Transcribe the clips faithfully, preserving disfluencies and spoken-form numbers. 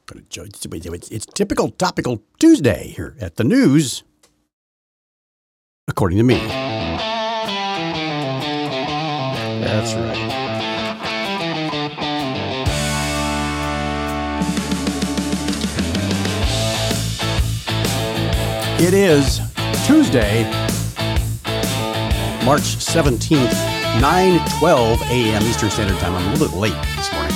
It's typical topical Tuesday here at the news, according to me. That's right. It is Tuesday, March seventeenth, nine twelve a.m. Eastern Standard Time. I'm a little bit late this morning.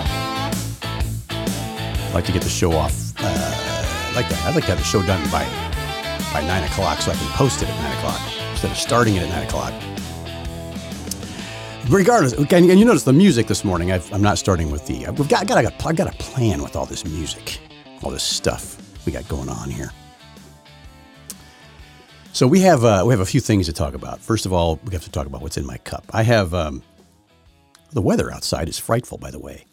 I'd like to get the show off. Uh, I'd like to, I'd like to have the show done by by nine o'clock so I can post it at nine o'clock instead of starting it at nine o'clock. Regardless, and you notice the music this morning. I've, I'm not starting with the. We've got, got, I got, I got a plan with all this music, all this stuff we got going on here. So we have uh, we have a few things to talk about. First of all, we have to talk about what's in my cup. I have um, the weather outside is frightful, by the way,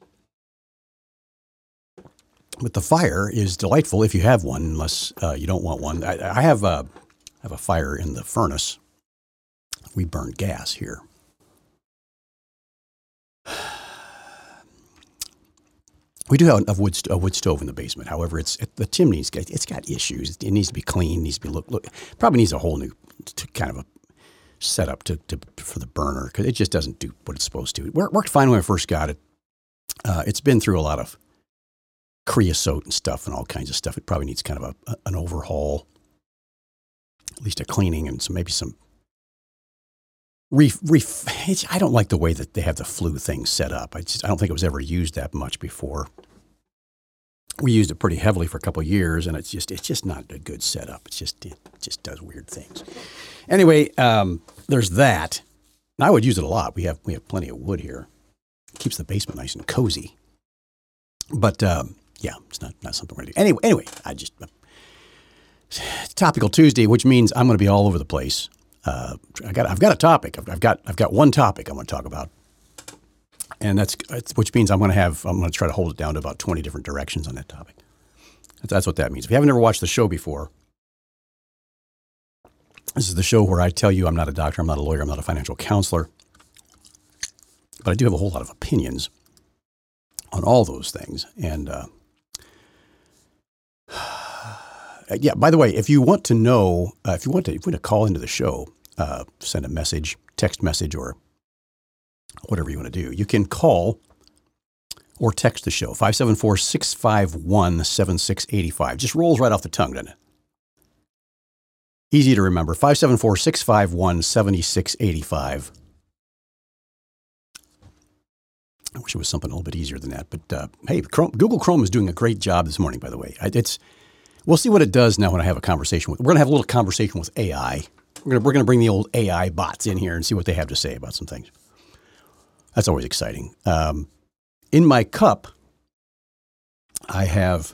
but the fire is delightful if you have one. Unless uh, you don't want one, I, I have a I have a fire in the furnace. We burn gas here. We do have a wood, a wood stove in the basement. However, it's it, the chimney's got, it's got issues. It needs to be cleaned. Needs to be look look. Probably needs a whole new to kind of a setup to, to for the burner because it just doesn't do what it's supposed to. It worked fine when I first got it. Uh, it's been through a lot of creosote and stuff and all kinds of stuff. It probably needs kind of a, an overhaul, at least a cleaning and some maybe some. Ref, ref, I don't like the way that they have the flue thing set up. I just I don't think it was ever used that much before. We used it pretty heavily for a couple of years, and it's just it's just not a good setup. It's just it just does weird things. Anyway, um, there's that. And I would use it a lot. We have we have plenty of wood here. It keeps the basement nice and cozy. But um, yeah, it's not not something we're gonna do. Anyway, anyway, I just uh, topical Tuesday, which means I'm going to be all over the place. Uh, I got, I've got a topic. I've, I've got, I've got one topic I want to talk about, and that's, which means I'm going to have, I'm going to try to hold it down to about twenty different directions on that topic. That's, that's what that means. If you haven't ever watched the show before, this is the show where I tell you I'm not a doctor, I'm not a lawyer, I'm not a financial counselor, but I do have a whole lot of opinions on all those things. And uh, yeah, by the way, if you want to know, uh, if you want to, if you want to call into the show, uh, send a message, text message, or whatever you want to do, you can call or text the show, five seven four, six five one, seven six eight five. Just rolls right off the tongue, doesn't it? Easy to remember, five seven four, six five one, seven six eight five. I wish it was something a little bit easier than that, but uh, hey, Chrome, Google Chrome is doing a great job this morning, by the way. It's We'll see what it does now when I have a conversation with. We're going to have a little conversation with A I. We're going to we're going to bring the old A I bots in here and see what they have to say about some things. That's always exciting. Um, in my cup, I have.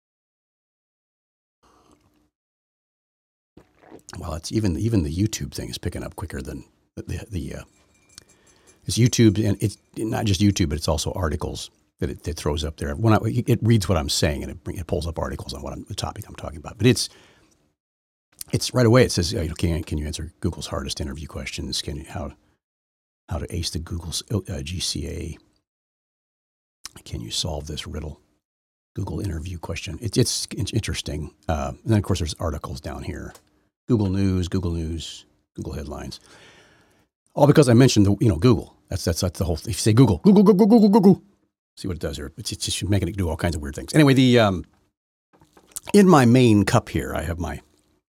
Well, it's even even the YouTube thing is picking up quicker than the the. the uh, it's YouTube, and it's not just YouTube, but it's also articles that it, it throws up there. When I, it reads what I'm saying, and it, bring, it pulls up articles on what I'm, the topic I'm talking about. But it's it's right away. It says, you know, can, can you answer Google's hardest interview questions? Can you how how to ace the Google's uh, G C A? Can you solve this riddle? Google interview question. It, it's it's interesting. Uh, and then of course there's articles down here. Google News, Google News, Google headlines. All because I mentioned the you know Google. That's that's that's the whole thing. If you say Google, Google, Google, Google, Google. See what it does here. It's just making it do all kinds of weird things. Anyway, the um, in my main cup here, I have my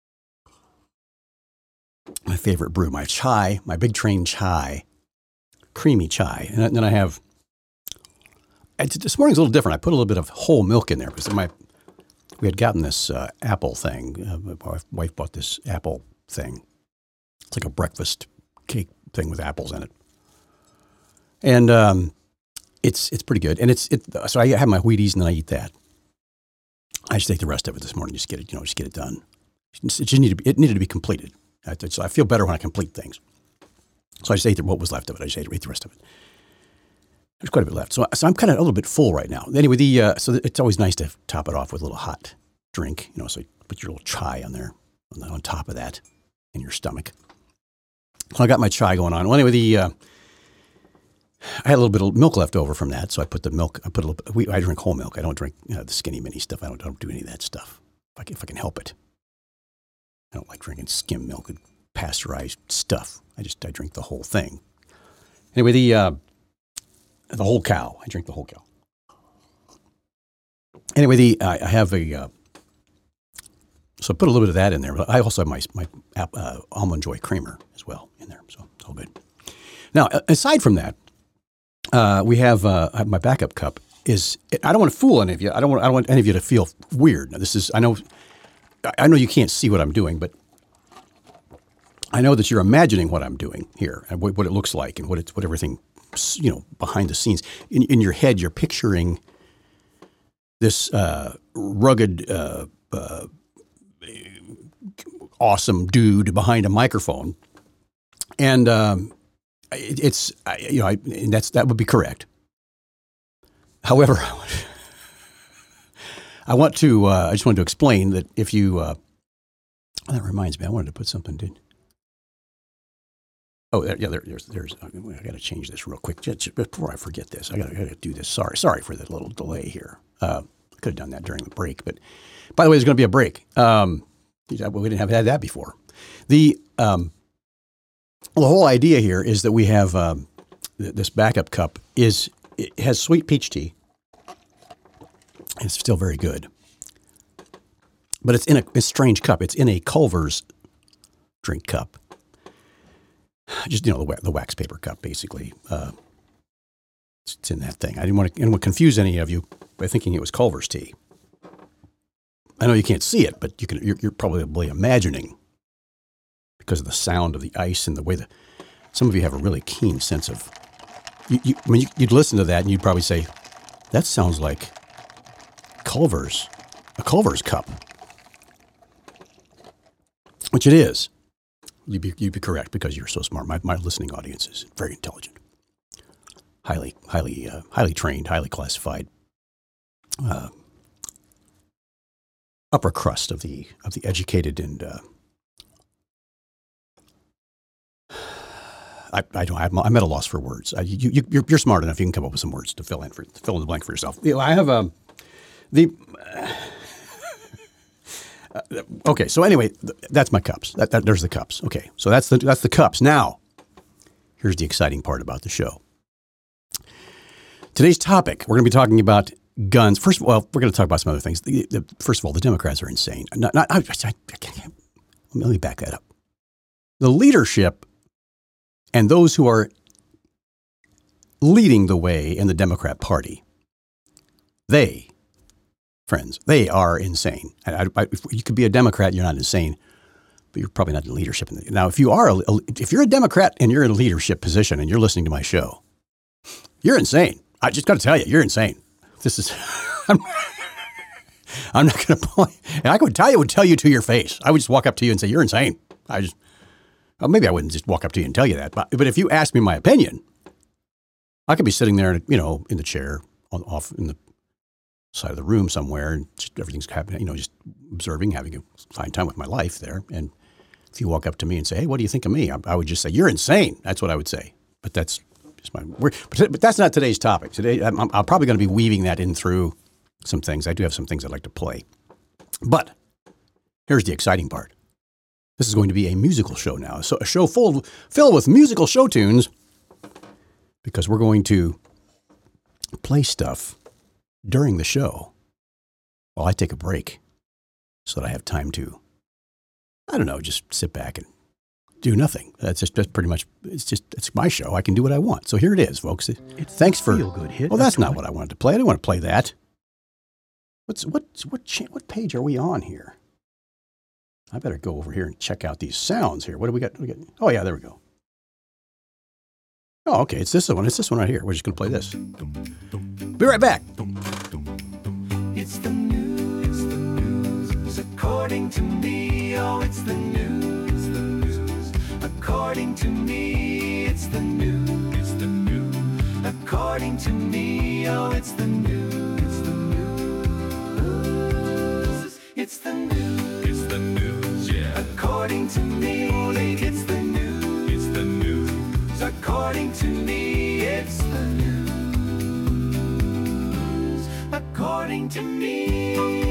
my favorite brew, my chai, my Big Train chai, creamy chai, and then I have. It's, this morning's a little different. I put a little bit of whole milk in there because my we had gotten this uh, apple thing. Uh, my wife, wife bought this apple thing. It's like a breakfast cake thing with apples in it, and. Um, It's it's pretty good, and it's it. So I have my Wheaties, and then I eat that. I just take the rest of it this morning. Just get it, you know, just get it done. It just needed to be, it needed to be completed. I, so I feel better when I complete things. So I just ate what was left of it. I just ate, ate the rest of it. There's quite a bit left. So so I'm kind of a little bit full right now. Anyway, the uh, so it's always nice to top it off with a little hot drink. You know, so you put your little chai on there, on, on top of that, in your stomach. So I got my chai going on. Well, anyway, the. Uh, I had a little bit of milk left over from that, so I put the milk. I put a little. We, I drink whole milk. I don't drink you know, the skinny mini stuff. I don't, I don't do any of that stuff. If I can, if I can help it, I don't like drinking skim milk and pasteurized stuff. I just I drink the whole thing. Anyway, the uh, the whole cow. I drink the whole cow. Anyway, the I, I have a. Uh, so I put a little bit of that in there. But I also have my my uh, Almond Joy creamer as well in there, so it's all good. Now, aside from that. Uh, we have uh, my backup cup is, I don't want to fool any of you. I don't want, I don't want any of you to feel weird. Now, this is, I know, I know you can't see what I'm doing, but I know that you're imagining what I'm doing here and what, what it looks like and what it's, what everything, you know, behind the scenes. In, in your head, you're picturing this uh, rugged, uh, uh, awesome dude behind a microphone. And, um, It's you know I, and that's that would be correct. However, I want to uh, I just wanted to explain that if you uh, oh, that reminds me, I wanted to put something. Did oh there, yeah there, there's there's I got to change this real quick just before I forget this. I got to do this. Sorry sorry for the little delay here. Uh, I could have done that during the break, but by the way, there's going to be a break. Um, we didn't have had that before. The um, Well, the whole idea here is that we have um, th- this backup cup is it has sweet peach tea. It's still very good, but it's in a, a strange cup. It's in a Culver's drink cup, just you know the, the wax paper cup, basically. Uh, it's, it's in that thing. I didn't want to, I didn't want to confuse any of you by thinking it was Culver's tea. I know you can't see it, but you can. You're, you're probably imagining. Because of the sound of the ice and the way that some of you have a really keen sense of, you, you, I mean, you, you'd listen to that and you'd probably say, that sounds like Culver's, a Culver's cup, which it is. You'd be, you'd be correct because you're so smart. My, my listening audience is very intelligent, highly, highly, uh, highly trained, highly classified, uh, upper crust of the of the educated and. Uh, I, I don't. I'm, I'm at a loss for words. I, you, you, you're, you're smart enough. You can come up with some words to fill in for to fill in the blank for yourself. You know, I have um, the. Uh, okay, so anyway, th- that's my cups. That, that there's the cups. Okay, so that's the that's the cups. Now, here's the exciting part about the show. Today's topic, we're going to be talking about guns. First of all, we're going to talk about some other things. The, the, first of all, the Democrats are insane. Not, not, I, I, I can't, let me back that up. The leadership. And those who are leading the way in the Democrat Party, they, friends, they are insane. I, I, if you could be a Democrat, you're not insane, but you're probably not in leadership. Now, if you are, a, if you're a Democrat and you're in a leadership position and you're listening to my show, you're insane. I just got to tell you, you're insane. This is, I'm, I'm not going to point. And I could tell you, would tell you to your face. I would just walk up to you and say, you're insane. I just. Well, maybe I wouldn't just walk up to you and tell you that, but but if you ask me my opinion, I could be sitting there, you know, in the chair, on, off in the side of the room somewhere, and just everything's happening, you know, just observing, having a fine time with my life there. And if you walk up to me and say, "Hey, what do you think of me?" I, I would just say, "You're insane." That's what I would say. But that's just my. We're, but, but that's not today's topic. Today, I'm, I'm probably going to be weaving that in through some things. I do have some things I'd like to play, but here's the exciting part. This is going to be a musical show now. So a show full filled with musical show tunes because we're going to play stuff during the show while I take a break so that I have time to, I don't know, just sit back and do nothing. That's just that's pretty much, it's just, it's my show. I can do what I want. So here it is, folks. It, It's thanks for, feel good hit. well, that's not what I wanted to play. I didn't want to play that. What's, what, what, cha- what page are we on here? I better go over here and check out these sounds here. What do we got? We got oh, yeah, there we go. Oh, okay. It's this one. It's this one right here. We're just going to play this. Be right back. It's the news, the news, according to me. Oh, it's the news, the news, according to me. It's the news, it's the news, according to me. Oh, it's the news, the news, it's the news, it's the news, yeah. According to me, it's the news, it's the news, according to me. It's the according to me.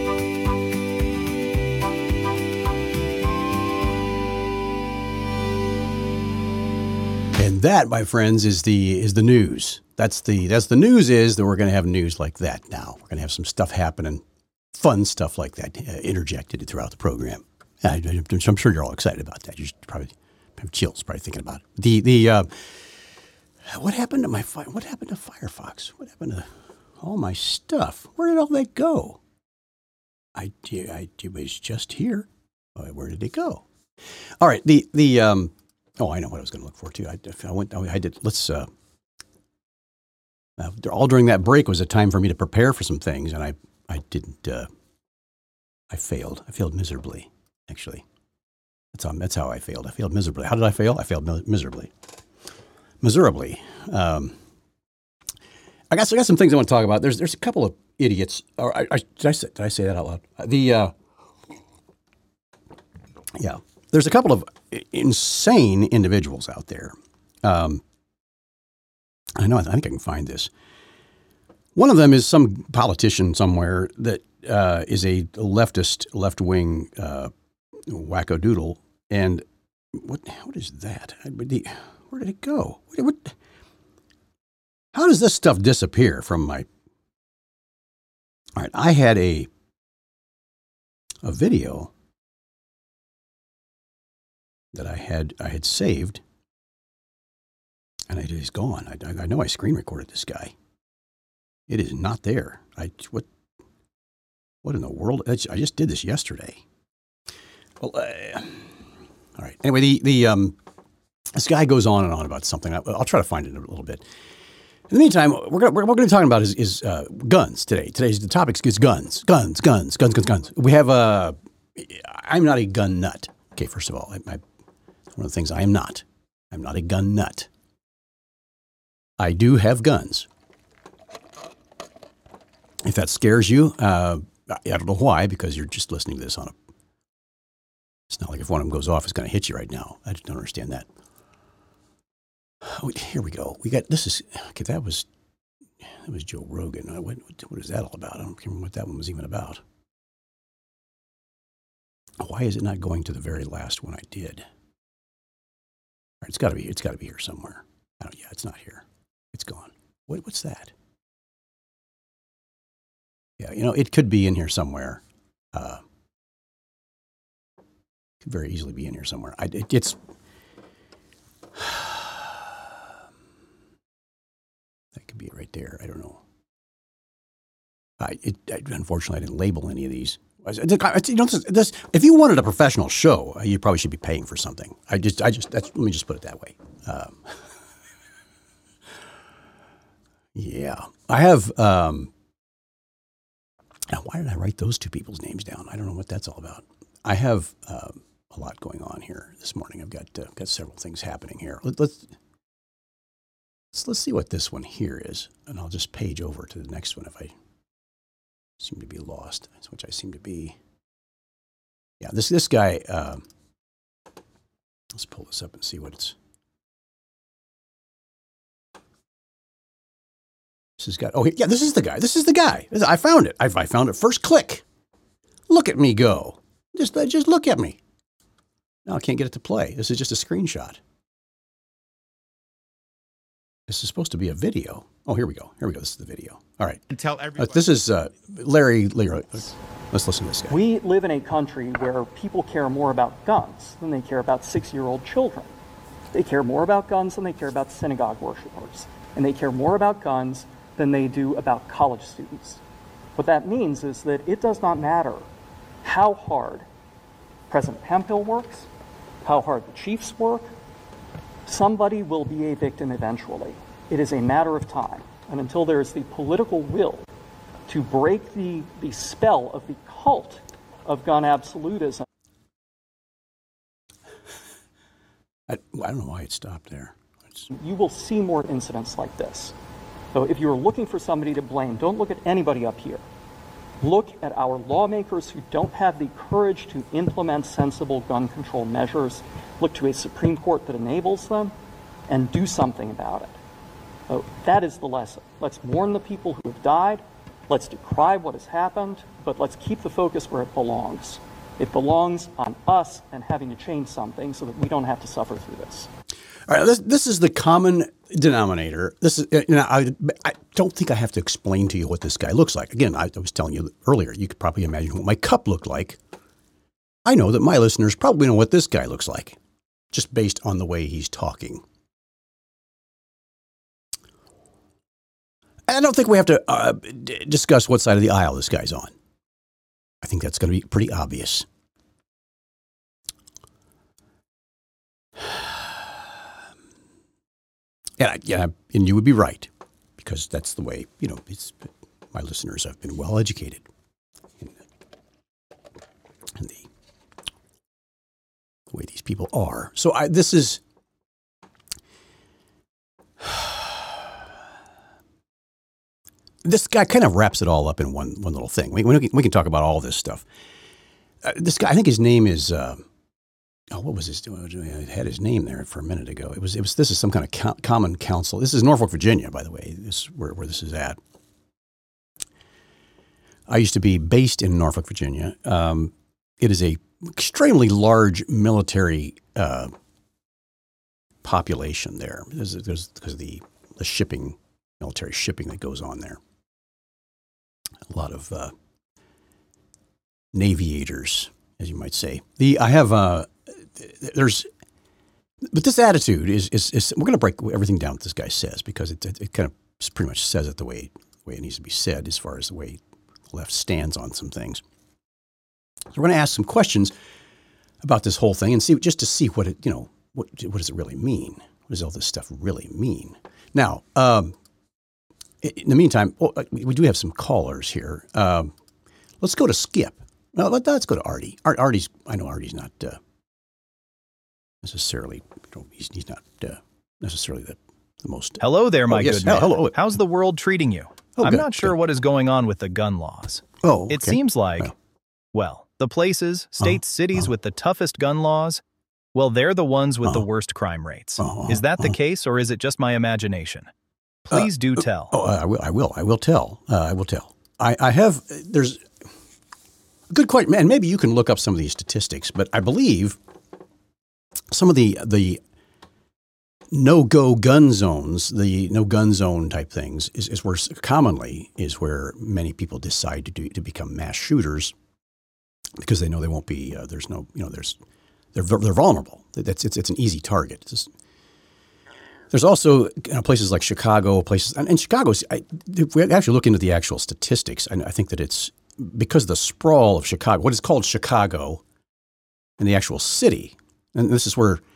And that, my friends, is the is the news. That's the that's the news is that we're going to have news like that now. We're going to have some stuff happening, fun stuff like that uh, interjected throughout the program. I, I'm sure you're all excited about that. You probably have chills probably thinking about it. The the uh, what happened to my what happened to Firefox? What happened to all my stuff? Where did all that go? I I it was just here. Where did it go? All right. The the um. Oh, I know what I was going to look for too. I, I went. I did. Let's. Uh, uh, all during that break was a time for me to prepare for some things, and I I didn't. Uh, I failed. I failed miserably. Actually, that's how that's how I failed. I failed miserably. How did I fail? I failed mi- miserably. Miserably. Um, I got I got some things I want to talk about. There's there's a couple of idiots. Or I, I, did I say did I say that out loud? The uh, yeah. There's a couple of insane individuals out there. Um, I know, I think I can find this. One of them is some politician somewhere that uh, is a leftist, left-wing uh, wackadoodle. And what what is that? Where did it go? What, what, how does this stuff disappear from my... All right, I had a a video that I had I had saved, and it is gone. I, I know I screen recorded this guy. It is not there. I what what in the world? I just did this yesterday. Well, uh, all right. Anyway, the the um this guy goes on and on about something. I, I'll try to find it in a little bit. In the meantime, we're gonna, we're, we're going to be talking about is, is uh, guns today. Today's the topic is guns, guns, guns, guns, guns, guns. We have a. Uh, I'm not a gun nut. Okay, first of all, I, I one of the things I am not. I'm not a gun nut. I do have guns. If that scares you, uh, I don't know why, because you're just listening to this on a... It's not like if one of them goes off, it's going to hit you right now. I just don't understand that. Oh, here we go. We got... This is... Okay, that was... That was Joe Rogan. What, what, what is that all about? I don't remember what that one was even about. Why is it not going to the very last one I did? All right, it's got to be. It's got to be here somewhere. I don't, yeah, it's not here. It's gone. What, what's that? Yeah, you know, it could be in here somewhere. Uh, could very easily be in here somewhere. I, it, it's. That could be it right there. I don't know. I, it, I, unfortunately, I didn't label any of these. You know, this, if you wanted a professional show, you probably should be paying for something. I just, I just, that's, let me just put it that way. Um, yeah, I have. Um, now, why did I write those two people's names down? I don't know what that's all about. I have um, a lot going on here this morning. I've got uh, got several things happening here. Let, let's let's let's see what this one here is, and I'll just page over to the next one if I seem to be lost, which I seem to be. Yeah, this this guy, uh, let's pull this up and see what it's. This has got, oh, yeah, this is the guy. This is the guy. I found it. I, I found it first click. Look at me go. Just, just look at me. No, I can't get it to play. This is just a screenshot. This is supposed to be a video. Oh, here we go. Here we go. This is the video. All right. And tell everyone. Uh, this is uh, Larry Leroy. Let's, let's listen to this guy. We live in a country where people care more about guns than they care about six-year-old children. They care more about guns than they care about synagogue worshipers. And they care more about guns than they do about college students. What that means is that it does not matter how hard President Hemphill works, how hard the Chiefs work, somebody will be a victim eventually. It is a matter of time. And until there is the political will to break the, the spell of the cult of gun absolutism. I, I don't know why it stopped there. It's... You will see more incidents like this. So if you're looking for somebody to blame, don't look at anybody up here. Look at our lawmakers who don't have the courage to implement sensible gun control measures. Look to a Supreme Court that enables them, and do something about it. So that is the lesson. Let's mourn the people who have died. Let's decry what has happened, but let's keep the focus where it belongs. It belongs on us and having to change something so that we don't have to suffer through this. All right, this, this is the common denominator. This is, you know, I, I don't think I have to explain to you what this guy looks like. Again, I, I was telling you earlier, you could probably imagine what my cup looked like. I know that my listeners probably know what this guy looks like, just based on the way he's talking. I don't think we have to uh, d- discuss what side of the aisle this guy's on. I think that's going to be pretty obvious. And, I, yeah, and you would be right, because that's the way, you know, it's, my listeners have been well educated in the, in the, the way these people are. So I, this is, this guy kind of wraps it all up in one one little thing. We, we, can, we can talk about all this stuff. Uh, this guy, I think his name is, uh, oh, what was his, I had his name there for a minute ago. It was, it was, this is some kind of co- common council. This is Norfolk, Virginia, by the way, this is where, where this is at. I used to be based in Norfolk, Virginia. Um, it is a extremely large military uh, population there. There's, there's, because of the, the shipping, military shipping that goes on there. A lot of uh, navigators, as you might say. The I have uh, there's, but this attitude is is, is we're going to break everything down what this guy says, because it, it it kind of pretty much says it the way the way it needs to be said as far as the way the left stands on some things. So we're going to ask some questions about this whole thing and see, just to see what it, you know, what what does it really mean? What does all this stuff really mean? Now, um, in the meantime, well, we do have some callers here. Um, let's go to Skip. No, let, let's go to Artie. Art, Artie's, I know Artie's not uh, necessarily, you know, he's, he's not uh, necessarily the, the most. Hello there, my oh, yes. good man. Hello. How's the world treating you? Oh, I'm good, not sure good. what is going on with the gun laws. Oh, okay. It seems like, Well. well, the places, states, Uh-huh. cities Uh-huh. with the toughest gun laws, well, they're the ones with the Uh-huh. worst crime rates. Uh-huh. Is that the Uh-huh. case, or is it just my imagination? Please do tell. Oh, I will. I will. I will tell. Uh, I will tell. I, I have. There's a good question, man. Maybe you can look up some of these statistics, but I believe some of the the no-go gun zones, the no-gun zone type things, is, is where commonly is where many people decide to do to become mass shooters, because they know they won't be. Uh, there's no. You know. There's. They're they're vulnerable. That's it's it's an easy target. It's just, there's also, you know, places like Chicago, places, and, and Chicago's, I, if we actually look into the actual statistics, I, I think that it's because of the sprawl of Chicago, what is called Chicago and the actual city. And this is where,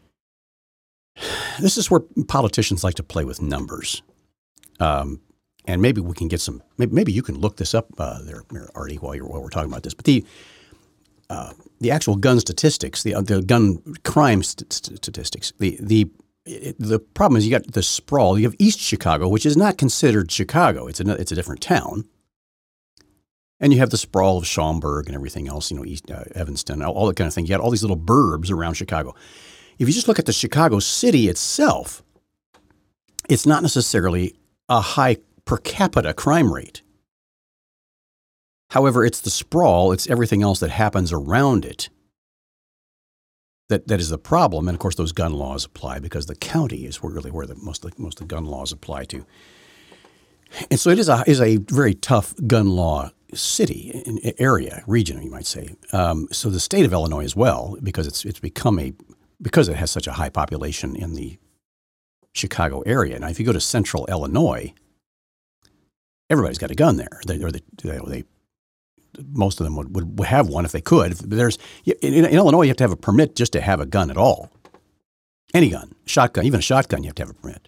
this is where politicians like to play with numbers. Um, and maybe we can get some, maybe, maybe you can look this up uh, there, Artie, while, you're, while we're talking about this. But the, uh, the actual gun statistics, the, the gun crime st- statistics, the, the, It, the problem is you got the sprawl. You have East Chicago, which is not considered Chicago. It's a, it's a different town. And you have the sprawl of Schaumburg and everything else, you know, East uh, Evanston, all, all that kind of thing. You got all these little burbs around Chicago. If you just look at the Chicago city itself, it's not necessarily a high per capita crime rate. However, it's the sprawl, it's everything else that happens around it That that is the problem, and of course those gun laws apply, because the county is where really where the most of the, most of the gun laws apply to, and so it is a is a very tough gun law city, area, region, you might say. Um, so the state of Illinois as well, because it's it's become a because it has such a high population in the Chicago area. Now, if you go to central Illinois, everybody's got a gun there. They or they, they, they most of them would, would have one if they could. There's in, in Illinois, you have to have a permit just to have a gun at all. Any gun, shotgun, even a shotgun, you have to have a permit.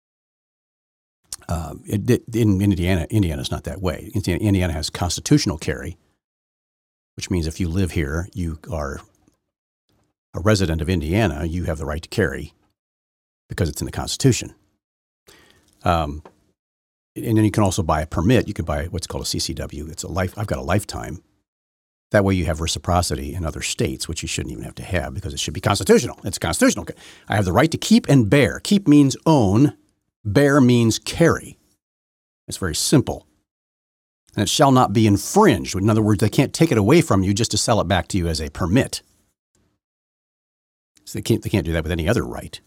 Uh, it, it, in Indiana, Indiana's not that way. Indiana has constitutional carry, which means if you live here, you are a resident of Indiana, you have the right to carry because it's in the Constitution. Um, and then you can also buy a permit. You could buy what's called a C C W. It's a life. I've got a lifetime. That way you have reciprocity in other states, which you shouldn't even have to have because it should be constitutional. It's constitutional. I have the right to keep and bear. Keep means own. Bear means carry. It's very simple. and it shall not be infringed. In other words, they can't take it away from you just to sell it back to you as a permit. So they can't, they can't do that with any other right.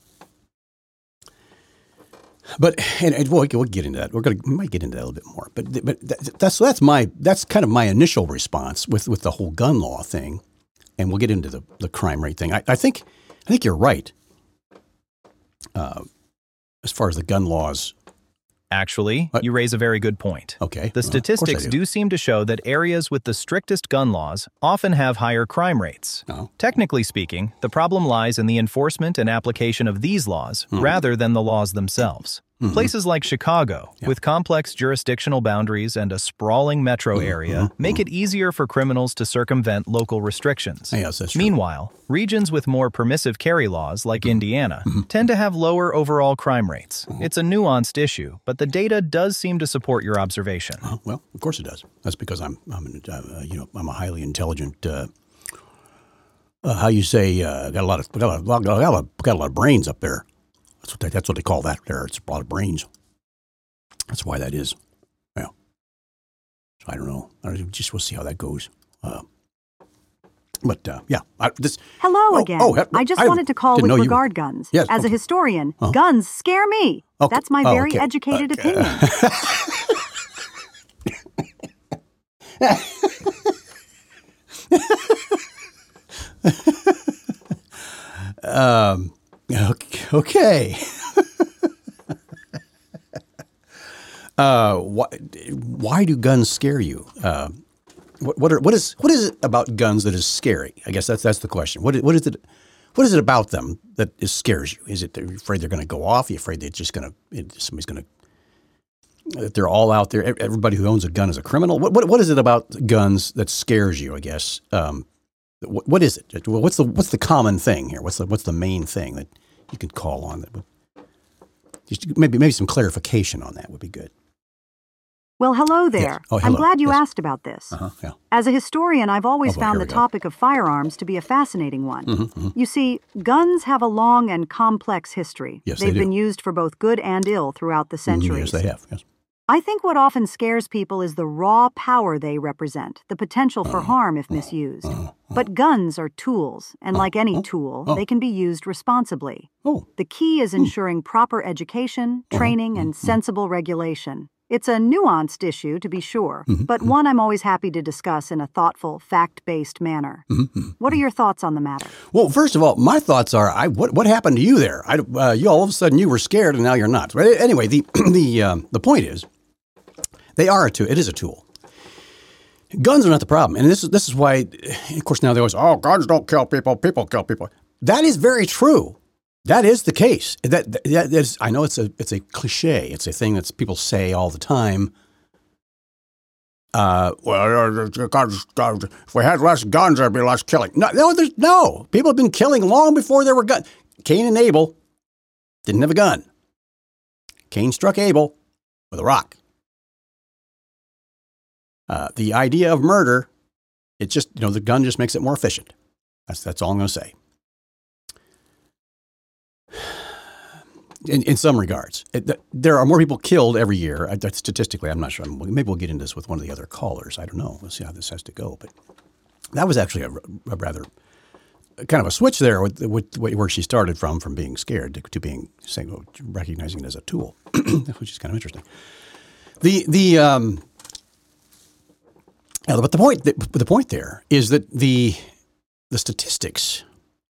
But and, and we'll, we'll get into that. We're gonna we might get into that a little bit more. But but that, that's that's my that's kind of my initial response with, with the whole gun law thing, and we'll get into the, the crime rate thing. I, I think I think you're right. Uh, as far as the gun laws. Actually, What? you raise a very good point. Okay. The Well, of course I statistics do. do seem to show that areas with the strictest gun laws often have higher crime rates. Oh. Technically speaking, the problem lies in the enforcement and application of these laws Hmm. rather than the laws themselves. Mm-hmm. Places like Chicago, with complex jurisdictional boundaries and a sprawling metro Mm-hmm. area, make it easier for criminals to circumvent local restrictions. Yes, that's true. Meanwhile, regions with more permissive carry laws, like Indiana, Mm-hmm. tend to have lower overall crime rates. It's a nuanced issue, but the data does seem to support your observation. Oh, well, of course it does. That's because I'm, I'm an, uh, you know, I'm a highly intelligent. Uh, uh, how you say? Uh, got a lot of got a lot, got a lot, got a lot of brains up there. That's what they, that's what they call that there. It's a lot of brains. That's why that is. Yeah. So I don't know. I don't, just we'll see how that goes. Uh, but uh, yeah, I, this. Hello oh, again. Oh, he- I just I wanted to call didn't with know you- regard guns. Yes, As a okay. historian, Uh-huh. guns scare me. Okay. That's my Oh, very okay. educated Okay. opinion. um. Okay. okay. uh. Why? Why do guns scare you? Uh, what? What, are, what is? What is it about guns that is scary? I guess that's that's the question. What? is- What is it? What is it about them that is, scares you? Is it that you're afraid they're going to go off? Are you afraid they're just going to somebody's going to that they're all out there? Everybody who owns a gun is a criminal. What? What, what is it about guns that scares you? I guess. Um, what, what is it? What's the What's the common thing here? What's the What's the main thing that you could call on that would just maybe maybe some clarification on that would be good. Well, hello there. Oh, I'm hello. glad you Yes. asked about this. Uh-huh, yeah. As a historian, I've always Oh, boy, found here the we go. topic of firearms to be a fascinating one. Mm-hmm, You see, guns have a long and complex history. Yes, they They've do. been used for both good and ill throughout the centuries. Yes, they have. Yes. I think what often scares people is the raw power they represent, the potential for harm if misused. But guns are tools, and like any tool, they can be used responsibly. Oh. The key is ensuring proper education, training, and sensible regulation. It's a nuanced issue, to be sure, but one I'm always happy to discuss in a thoughtful, fact-based manner. What are your thoughts on the matter? Well, first of all, my thoughts are, I what what happened to you there? I, uh, you all of a sudden you were scared and now you're not. But anyway, the the um, the point is, they are a tool. It is a tool. Guns are not the problem, and this is this is why, of course, now they always, oh, guns don't kill people. People kill people. That is very true. That is the case. That, that, that is, I know it's a it's a cliche. It's a thing that people say all the time. Uh, well, guns, guns, if we had less guns, there'd be less killing. No, no, there's no. People have been killing long before there were guns. Cain and Abel didn't have a gun. Cain struck Abel with a rock. Uh, the idea of murder, it just, you know, the gun just makes it more efficient. That's that's all I'm going to say. In, in some regards, it, th- there are more people killed every year. I, that statistically, I'm not sure. Maybe we'll get into this with one of the other callers. I don't know. We'll see how this has to go. But that was actually a, a rather kind of a switch there with, with where she started from, from being scared to, to being saying, well, recognizing it as a tool, which is kind of interesting. The the um, yeah, but the point the, the point there is that the the statistics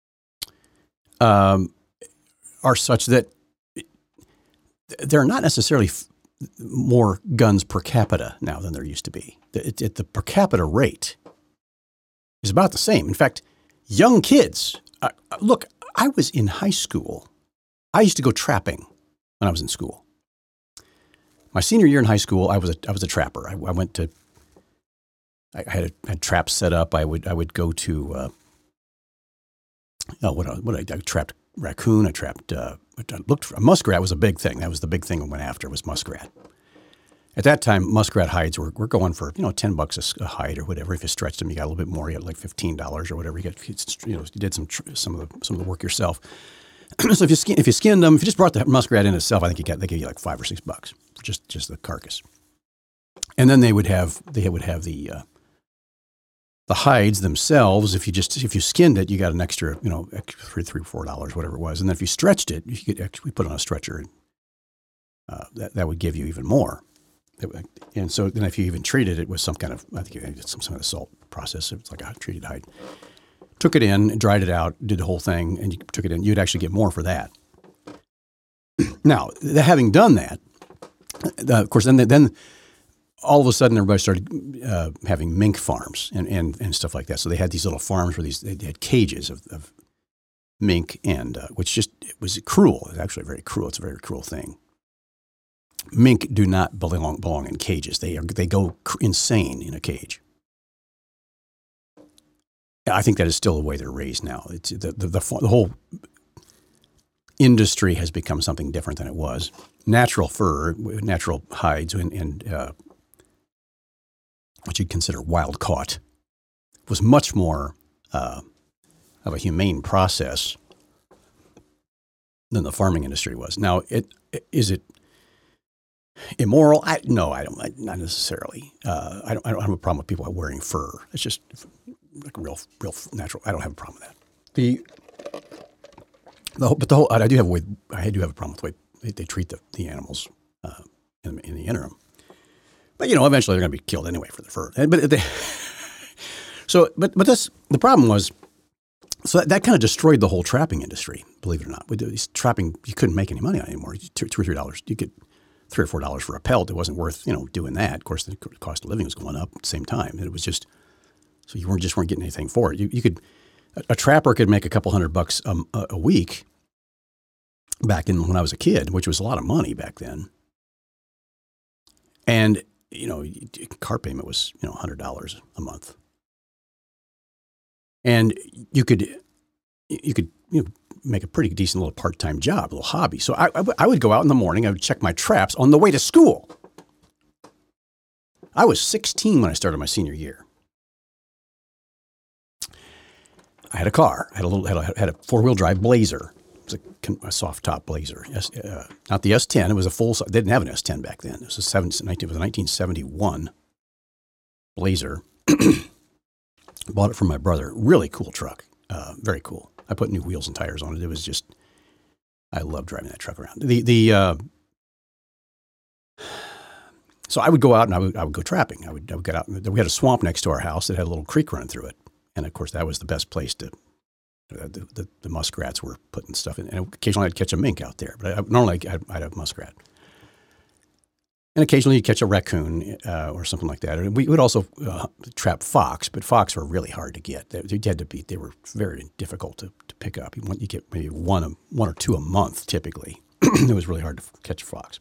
um, are such that there are not necessarily f- more guns per capita now than there used to be. The, it, it, the per capita rate is about the same. In fact, young kids, uh, look, I was in high school. I used to go trapping when I was in school. My senior year in high school, I was a, I was a trapper. I, I went to, I had, a, had traps set up. I would I would go to, uh, oh, what what I, I trapped raccoon. I trapped. Uh, I looked for a muskrat was a big thing. That was the big thing I went after was muskrat. At that time, muskrat hides were, were going for, you know, ten bucks a, a hide or whatever. If you stretched them, you got a little bit more. You got like fifteen dollars or whatever. You got, you know, you did some tr- some of the some of the work yourself. So if you skin, if you skinned them, if you just brought the muskrat in itself, I think you got they give you like five or six bucks for just just the carcass. And then they would have they would have the uh, the hides themselves. If you just if you skinned it, you got an extra, you know, three, three, four dollars, whatever it was. And then if you stretched it, you could actually put it on a stretcher, and uh, that that would give you even more. And so then if you even treated it with some kind of, I think you did some, some kind of salt process, it's like a treated hide. Took it in, dried it out, did the whole thing, and you took it in. You'd actually get more for that. Now, having done that, uh, of course, then then all of a sudden everybody started uh, having mink farms and, and, and stuff like that. So they had these little farms where these they had cages of, of mink, and uh, which just it was cruel. It was actually very cruel. It's a very cruel thing. Mink do not belong belong in cages. They are, they go insane in a cage. I think that is still the way they're raised now. It's the the, the, the whole industry has become something different than it was. Natural fur, natural hides, and, and uh, what you'd consider wild caught was much more uh, of a humane process than the farming industry was. Now, it is it. Immoral? I, no, I don't. I, not necessarily. Uh, I don't. I don't have a problem with people wearing fur. It's just like real, real natural. I don't have a problem with that. The, the whole, but the whole. I do have a way. I do have a problem with the way they, they treat the, the animals uh, in, in the interim. But you know, eventually they're going to be killed anyway for the fur. But they, so, but but that's the problem was. So that, that kind of destroyed the whole trapping industry. Believe it or not, with these trapping, you couldn't make any money on it anymore. Two, two or three dollars, you could. Three or four dollars for a pelt. It wasn't worth, you know, doing that. Of course, the cost of living was going up at the same time. And it was just, so you weren't just weren't getting anything for it. You, you could, a, a trapper could make a couple hundred bucks um, a, a week back in when I was a kid, which was a lot of money back then. And, you know, car payment was, you know, a hundred dollars a month. And you could, you could, you know, make a pretty decent little part-time job, a little hobby. So I, I, I would go out in the morning. I would check my traps on the way to school. I was sixteen when I started my senior year. I had a car. I had a little, had a, had a four-wheel drive Blazer. It was a, a soft top Blazer. S, uh, not the S ten. It was a full. They didn't have an S ten back then. It was a seven, it was a nineteen seventy-one Blazer. Bought it from my brother. Really cool truck. Uh, very cool. I put new wheels and tires on it. It was just, I love driving that truck around. The the uh, so I would go out and I would I would go trapping. I would I would get out. We had a swamp next to our house that had a little creek running through it, and of course that was the best place to. Uh, the, the the muskrats were putting stuff in, and occasionally I'd catch a mink out there. But I, normally I'd, I'd have muskrat, and occasionally you'd catch a raccoon uh, or something like that. And we would also uh, trap fox, but fox were really hard to get. They, they had to be. They were very difficult to, to pick up. You, want, you get maybe one a, one or two a month typically. It was really hard to catch a fox.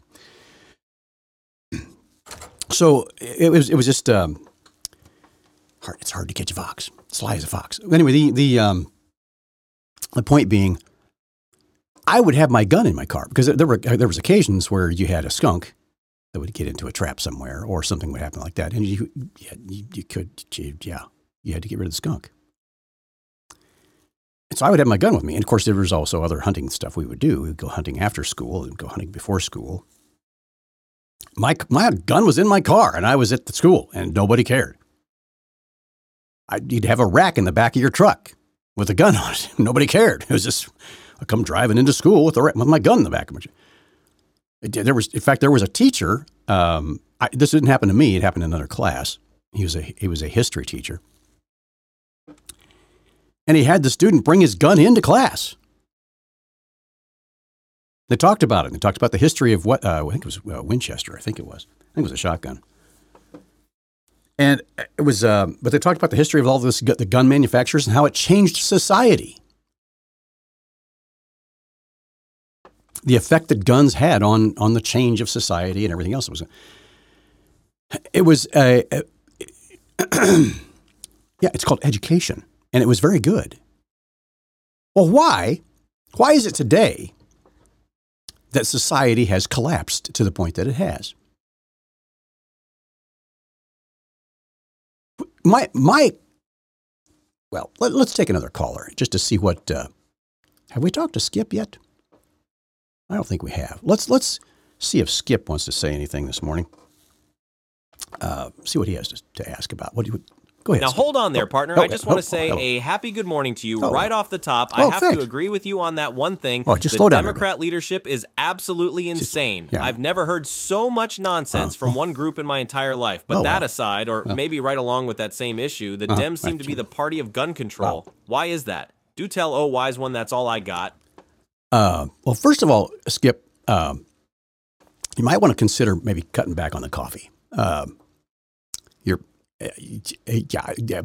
So it was it was just um, hard. It's hard to catch a fox. Sly as a fox. Anyway, the the um, the point being, I would have my gun in my car because there were there was occasions where you had a skunk that would get into a trap somewhere, or something would happen like that, and you yeah, you, you could yeah you had to get rid of the skunk. And so I would have my gun with me, and of course there was also other hunting stuff we would do. We'd go hunting after school and go hunting before school. My my gun was in my car, and I was at the school, and nobody cared. I, you'd have a rack in the back of your truck with a gun on it. Nobody cared. It was just I come driving into school with, a, with my gun in the back of my truck. There was, in fact, there was a teacher. Um, I, this didn't happen to me. It happened in another class. He was a he was a history teacher, and he had the student bring his gun into class. They talked about it. They talked about the history of what uh, I think it was uh, Winchester. I think it was. I think it was a shotgun. And it was, uh, but they talked about the history of all this, the gun manufacturers and how it changed society. The effect that guns had on on the change of society and everything else. It was, it was, a, a, yeah, it's called education, and it was very good. Well, why? Why is it today that society has collapsed to the point that it has? My, my, well, let, let's take another caller just to see what, uh, have we talked to Skip yet? I don't think we have. Let's, let's see if Skip wants to say anything this morning. uh, see what he has to, to ask about. What do you? Go ahead. Now, Skip. hold on there, Oh, partner. oh, I just want to oh, say oh, a happy good morning to you oh. right off the top. Oh, I have thanks. to agree with you on that one thing. Oh, just the slow down, Democrat leadership is absolutely insane. yeah. I've never heard so much nonsense Oh. from one group in my entire life. But Oh, that wow. aside, or maybe right along with that same issue, the Uh-huh. Dems seem to be Right. the party of gun control. Wow. Why is that? Do tell, oh, wise one, that's all I got. Uh, well, first of all, Skip, um, you might want to consider maybe cutting back on the coffee. Um, you're, uh, yeah, yeah.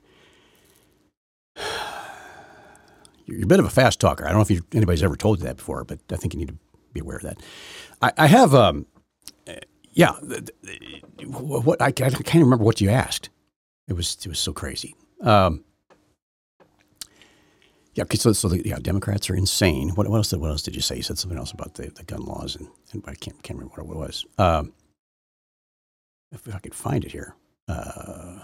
You're a bit of a fast talker. I don't know if you, anybody's ever told you that before, but I think you need to be aware of that. I, I have, um, uh, yeah, the, the, what I, I can't remember what you asked. It was it was so crazy. Um, yeah, okay, so so the, yeah, Democrats are insane. What, what else? Did, what else did you say? You said something else about the, the gun laws, and, and I can't can't remember what it was. Um, if I could find it here. Uh,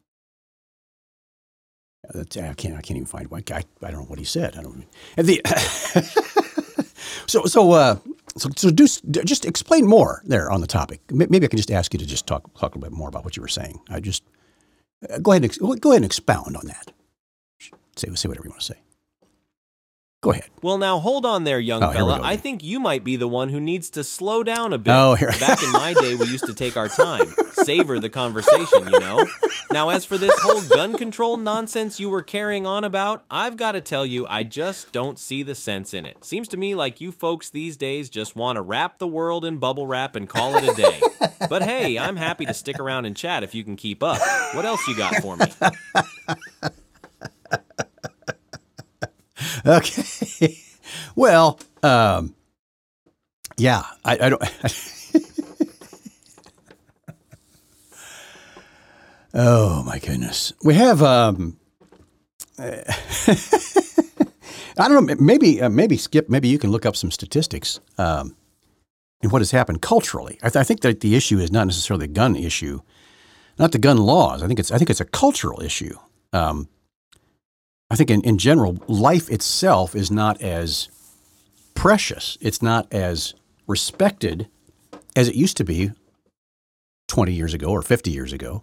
That's, I can't. I can't even find. I, I don't know what he said. I don't. And the so so uh, so so do just explain more there on the topic. Maybe I can just ask you to just talk talk a little bit more about what you were saying. I just uh, go ahead and go ahead and expound on that. Say say whatever you want to say. Go ahead. Well, now, hold on there, young Oh, here we fella. go. I think you might be the one who needs to slow down a bit. Oh, here- Back in my day, we used to take our time, savor the conversation, you know? Now, as for this whole gun control nonsense you were carrying on about, I've got to tell you, I just don't see the sense in it. Seems to me like you folks these days just want to wrap the world in bubble wrap and call it a day. But hey, I'm happy to stick around and chat if you can keep up. What else you got for me? Okay. Well, um, yeah, I, I don't. Oh my goodness, we have. Um, I don't know. Maybe, uh, maybe Skip. Maybe you can look up some statistics um, and what has happened culturally. I, th- I think that the issue is not necessarily a gun issue, not the gun laws. I think it's. I think it's a cultural issue. Um, I think in, in general, life itself is not as precious. It's not as respected as it used to be twenty years ago or fifty years ago.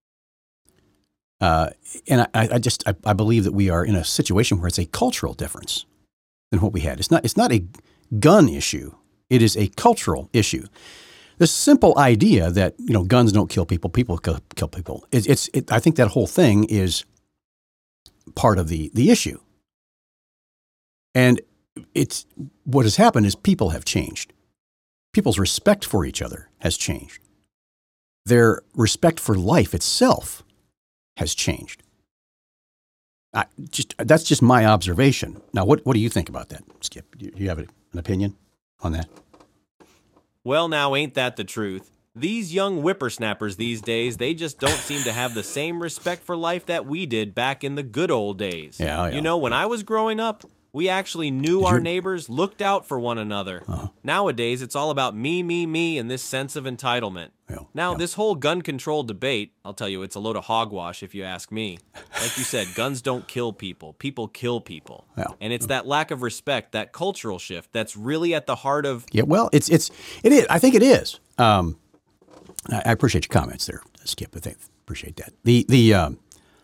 Uh, and I, I just I, I believe that we are in a situation where it's a cultural difference than what we had. It's not it's not a gun issue. It is a cultural issue. This simple idea that you know guns don't kill people, people kill, kill people. It's, it's it, I think that whole thing is part of the the issue. And it's what has happened is people have changed. People's respect for each other has changed. Their respect for life itself has changed. I just that's just my observation. Now, what what do you think about that, Skip? Do you have an opinion on that? Well, now, ain't that the truth? These young whippersnappers these days, they just don't seem to have the same respect for life that we did back in the good old days. Yeah, yeah. You know, when I was growing up, we actually knew our you're- neighbors, looked out for one another. Uh-huh. Nowadays, it's all about me, me, me, and this sense of entitlement. Yeah, Now, yeah. this whole gun control debate, I'll tell you, it's a load of hogwash if you ask me. Like you said, guns don't kill people. People kill people. Yeah. And it's that lack of respect, that cultural shift, that's really at the heart of Yeah, well, it's it's it is. I think it is. Um, I, I appreciate your comments there, Skip. I think appreciate that. The the um,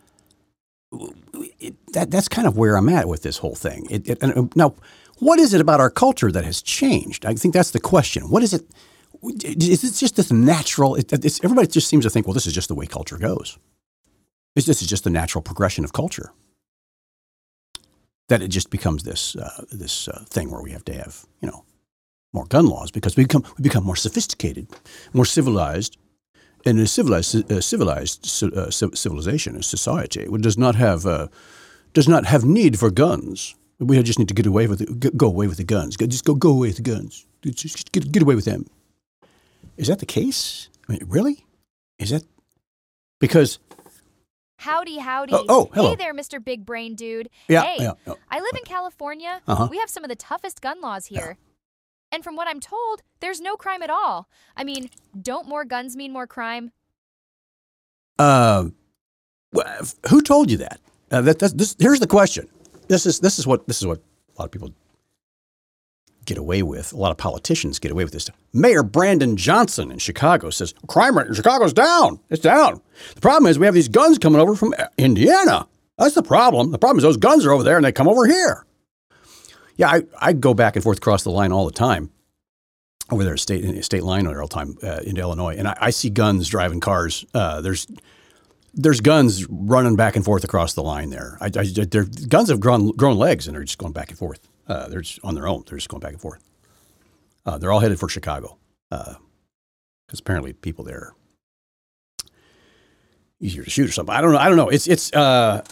it, that that's kind of where I'm at with this whole thing. It, it, and now, what is it about our culture that has changed? I think that's the question. What is it? Is it just this natural? It, it's, everybody just seems to think, well, this is just the way culture goes. This this is just the natural progression of culture. That it just becomes this uh, this uh, thing where we have to have you know more gun laws because we become we become more sophisticated, more civilized, and a civilized uh, civilized uh, civilization, a society, which does not have uh, does not have need for guns. We just need to get away with it, go away with the guns. Just go go away with the guns. Just get get away with them. Is that the case? I mean, really? Is that because? Howdy, howdy. Oh, oh, hello. Hey there, Mister Big Brain Dude. Yeah, hey, yeah, yeah. I live in California. Uh-huh. We have some of the toughest gun laws here. And from what I'm told, there's no crime at all. I mean, don't more guns mean more crime? Uh, who told you that? Uh, that that's, this, here's the question. This is this is what this is what a lot of people get away with, a lot of politicians get away with this. Mayor Brandon Johnson in Chicago says, crime rate in Chicago's down. It's down. The problem is we have these guns coming over from Indiana. That's the problem. The problem is those guns are over there and they come over here. Yeah, I, I go back and forth across the line all the time. Over there, state state line all the time uh, into Illinois. And I, I see guns driving cars. Uh, there's there's guns running back and forth across the line there. I, I, their guns have grown, grown legs and they're just going back and forth. Uh, they're just on their own. They're just going back and forth. Uh, they're all headed for Chicago because uh, apparently people there are easier to shoot or something. I don't know. I don't know. It's it's. Uh,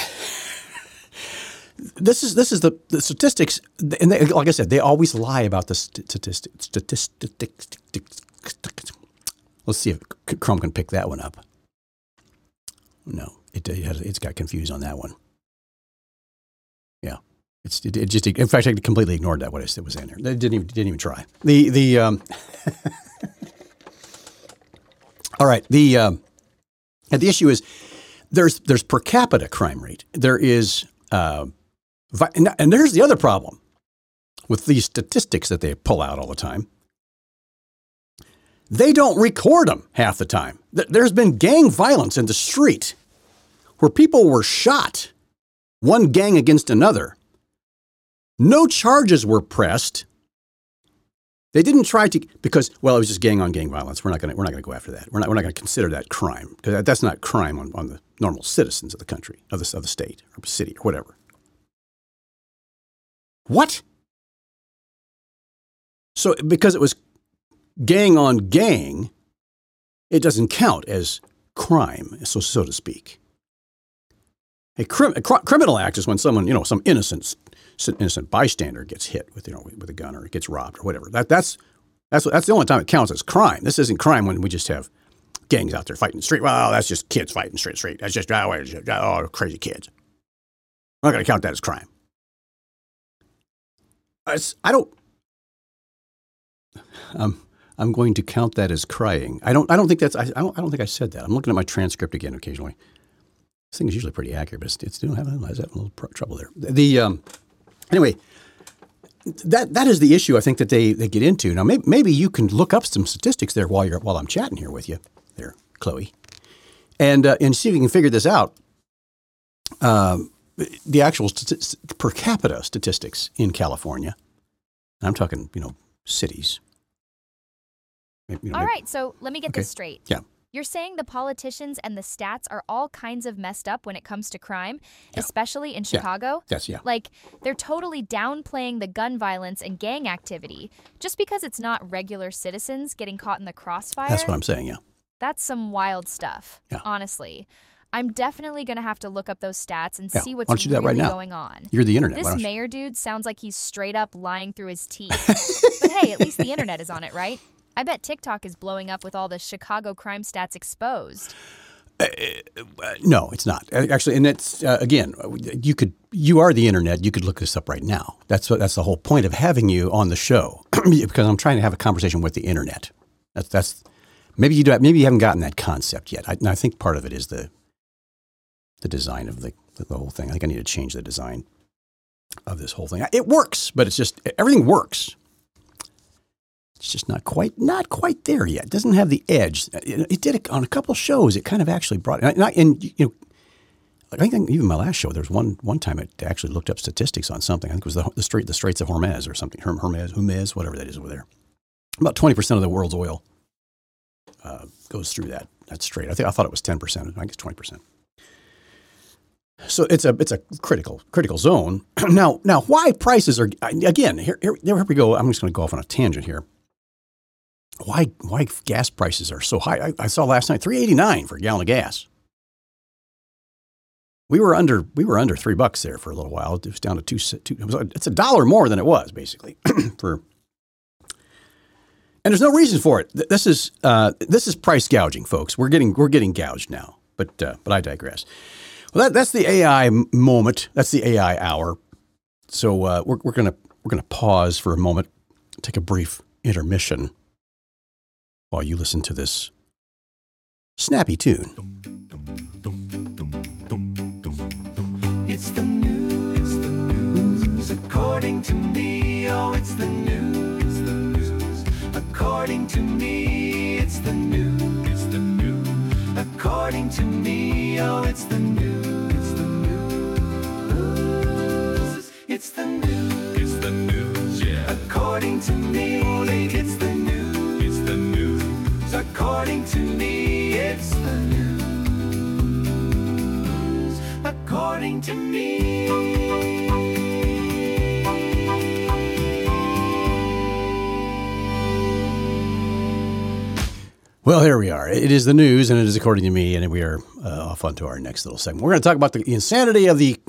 this is this is the, the statistics, and they, like I said, they always lie about the statistics. Statistics. Let's see if Chrome can pick that one up. No, it, it has, it's got confused on that one. Yeah. It's, it, it just, in fact, I completely ignored that, what I said was in there. They didn't even, didn't even try. The, the, um, all right. The, um, and the issue is there's, there's per capita crime rate. There is, uh, vi- and, and there's the other problem with these statistics that they pull out all the time. They don't record them half the time. There's been gang violence in the street where people were shot, one gang against another. No charges were pressed. They didn't try to, because, well, it was just gang on gang violence. We're not going to, we're not going to go after that. We're not, we're not going to consider that crime because that's not crime on, on the normal citizens of the country, of the, of the state or city or whatever. What? So because it was gang on gang, it doesn't count as crime, so, so to speak. A, crim, a cr- criminal act is when someone, you know, some innocent innocent bystander gets hit with, you know, with a gun or gets robbed or whatever. That that's that's that's the only time it counts as crime. This isn't crime when we just have gangs out there fighting in the street. Well, that's just kids fighting straight street. That's just oh, oh crazy kids. I'm not going to count that as crime. It's, I don't. Um, I'm going to count that as crying. I don't. I don't think that's. I, I don't. I don't think I said that. I'm looking at my transcript again occasionally. This thing is usually pretty accurate, but it's, it's still having, having a little pr- trouble there. The um, anyway, that that is the issue I think that they, they get into. Now, maybe, maybe you can look up some statistics there while you're while I'm chatting here with you, there, Chloe, and uh, and see if you can figure this out. Um, the actual stati- per capita statistics in California. I'm talking, you know, cities. Maybe, you know, all maybe, right, so let me get okay. this straight. Yeah. You're saying the politicians and the stats are all kinds of messed up when it comes to crime, yeah. especially in Chicago? Yeah. That's, yeah. Like, they're totally downplaying the gun violence and gang activity just because it's not regular citizens getting caught in the crossfire? That's what I'm saying, yeah. That's some wild stuff, yeah. honestly. I'm definitely going to have to look up those stats and yeah. see what's Why don't you do really that right now? going on. You're the internet. This mayor dude sounds like he's straight up lying through his teeth. But hey, at least the internet is on it, right? I bet TikTok is blowing up with all the Chicago crime stats exposed. Uh, uh, no, it's not. Actually, and it's, uh, again, you could, you are the internet. You could look this up right now. That's what, that's the whole point of having you on the show, because I'm trying to have a conversation with the internet. That's, that's, maybe you do, maybe you haven't gotten that concept yet. I, and I think part of it is the, the design of the, the whole thing. I think I need to change the design of this whole thing. It works, but it's just, everything works. It's just not quite, not quite there yet. It doesn't have the edge. It, it did it on a couple of shows. It kind of actually brought it. And, I, and you know, I think even my last show, there was one one time it actually looked up statistics on something. I think it was the the, Strait, the Straits of Hormuz or something. Hermes, Hermes, whatever that is over there. About twenty percent of the world's oil uh, goes through that that strait. I think I thought it was ten percent. I guess twenty percent. So it's a it's a critical critical zone. now now why prices are again here here, here we go. I'm just going to go off on a tangent here. Why why gas prices are so high? I, I saw last night three eighty-nine for a gallon of gas. We were under we were under three bucks there for a little while. It was down to two. two it was, it's a dollar more than it was basically for. And there's no reason for it. This is uh, this is price gouging, folks. We're getting we're getting gouged now. But uh, but I digress. Well, that, that's the A I moment. That's the A I hour. So uh, we're we're gonna we're gonna pause for a moment, take a brief intermission while you listen to this snappy tune. It's the news, the news, according to me. me, oh, it's the news, the news. According to me, it's the news, it's the news. According to me, oh, it's the news, it's the news. It's the news, it's the news, yeah. According to me, it's the news, it's the news. According to me, it's the news. According to me. Well, here we are. It is the news, and it is according to me, and we are uh, off onto our next little segment. We're going to talk about the insanity of the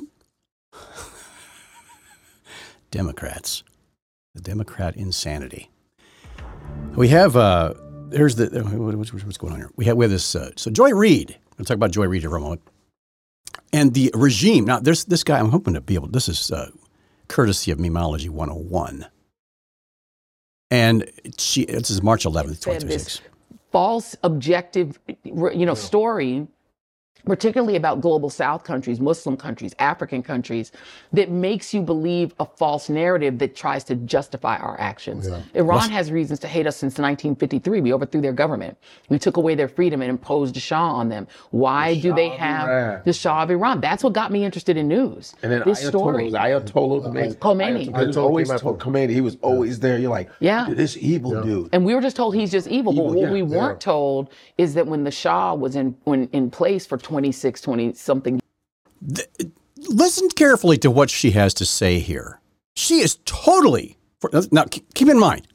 Democrats, the Democrat insanity. We have, uh, here's the, what's, what's going on here? We have, we have this, uh, so Joy Reid, we'll talk about Joy Reid here for a moment. And the regime, now there's this guy, I'm hoping to be able, this is uh, courtesy of Memology one oh one. And she, this is March eleventh, twenty twenty-six. False objective, you know, story, particularly about global South countries, Muslim countries, African countries, that makes you believe a false narrative that tries to justify our actions. Yeah. Iran What's... has reasons to hate us since nineteen fifty-three. We overthrew their government. We took away their freedom and imposed a Shah on them. Why the do they have Iran. the Shah of Iran? That's what got me interested in news. And then this Ayatollah, story. Ayatollah Khomeini. Khomeini. Ayatollah, was always told Khomeini. He was always there. You're like, yeah, this evil yeah. dude. And we were just told he's just evil. evil but what yeah, we weren't yeah. told is that when the Shah was in when in place for twenty-six, twenty something. Listen carefully to what she has to say here. She is totally, now keep in mind,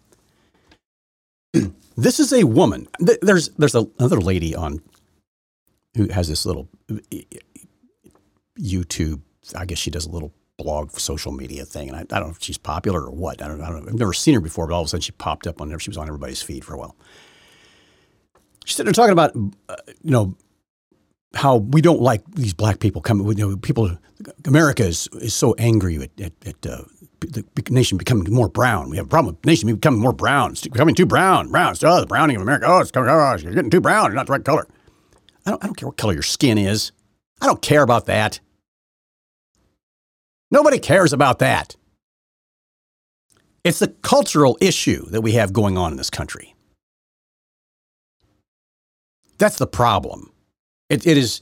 this is a woman. There's there's another lady on who has this little YouTube, I guess she does a little blog social media thing. And I, I don't know if she's popular or what. I don't, I don't know. I've never seen her before, but all of a sudden she popped up on there. She was on everybody's feed for a while. She's sitting there talking about, uh, you know, how we don't like these black people coming. You know, people, America is, is so angry at, at, at uh, the nation becoming more brown. We have a problem with the nation becoming more brown. It's becoming too brown. Brown. It's, oh, the browning of America. Oh, it's coming. Oh, you're getting too brown. You're not the right color. I don't, I don't care what color your skin is. I don't care about that. Nobody cares about that. It's the cultural issue that we have going on in this country. That's the problem. It, it is,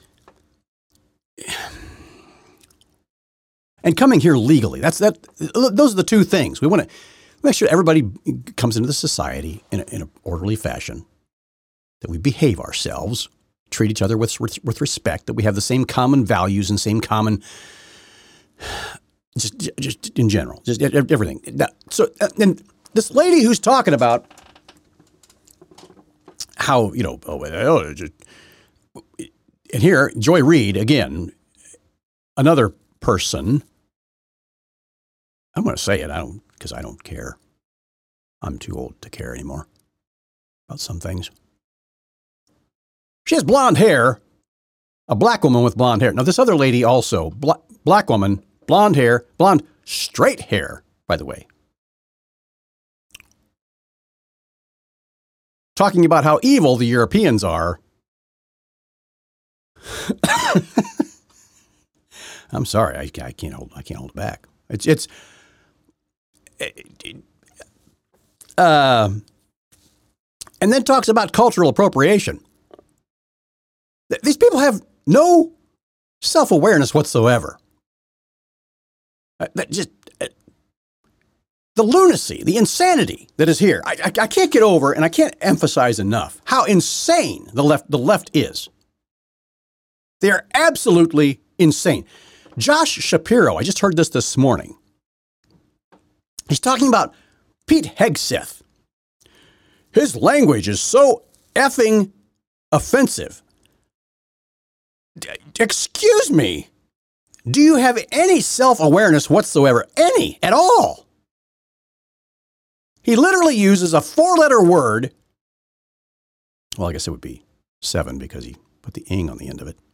and coming here legally. That's that. Those are the two things we want to make sure everybody comes into the society in, a, in an orderly fashion. That we behave ourselves, treat each other with with respect. That we have the same common values and same common, just just in general, just everything. So, and this lady who's talking about how you know, oh, oh just. And here, Joy Reid, again, another person. I'm going to say it, I don't, because I don't care. I'm too old to care anymore about some things. She has blonde hair, a black woman with blonde hair. Now, this other lady also, bla- black woman, blonde hair, blonde, straight hair, by the way. Talking about how evil the Europeans are. I'm sorry, I, I can't hold. I can't hold it back. It's it's. It, uh, and then talks about cultural appropriation. These people have no self-awareness whatsoever. Uh, that just uh, the lunacy, the insanity that is here. I, I I can't get over, and I can't emphasize enough how insane the left the left is. They are absolutely insane. Josh Shapiro, I just heard this this morning. He's talking about Pete Hegseth. His language is so effing offensive. D- excuse me. Do you have any self-awareness whatsoever? Any, at all? He literally uses a four-letter word. Well, I guess it would be seven because he put the ing on the end of it.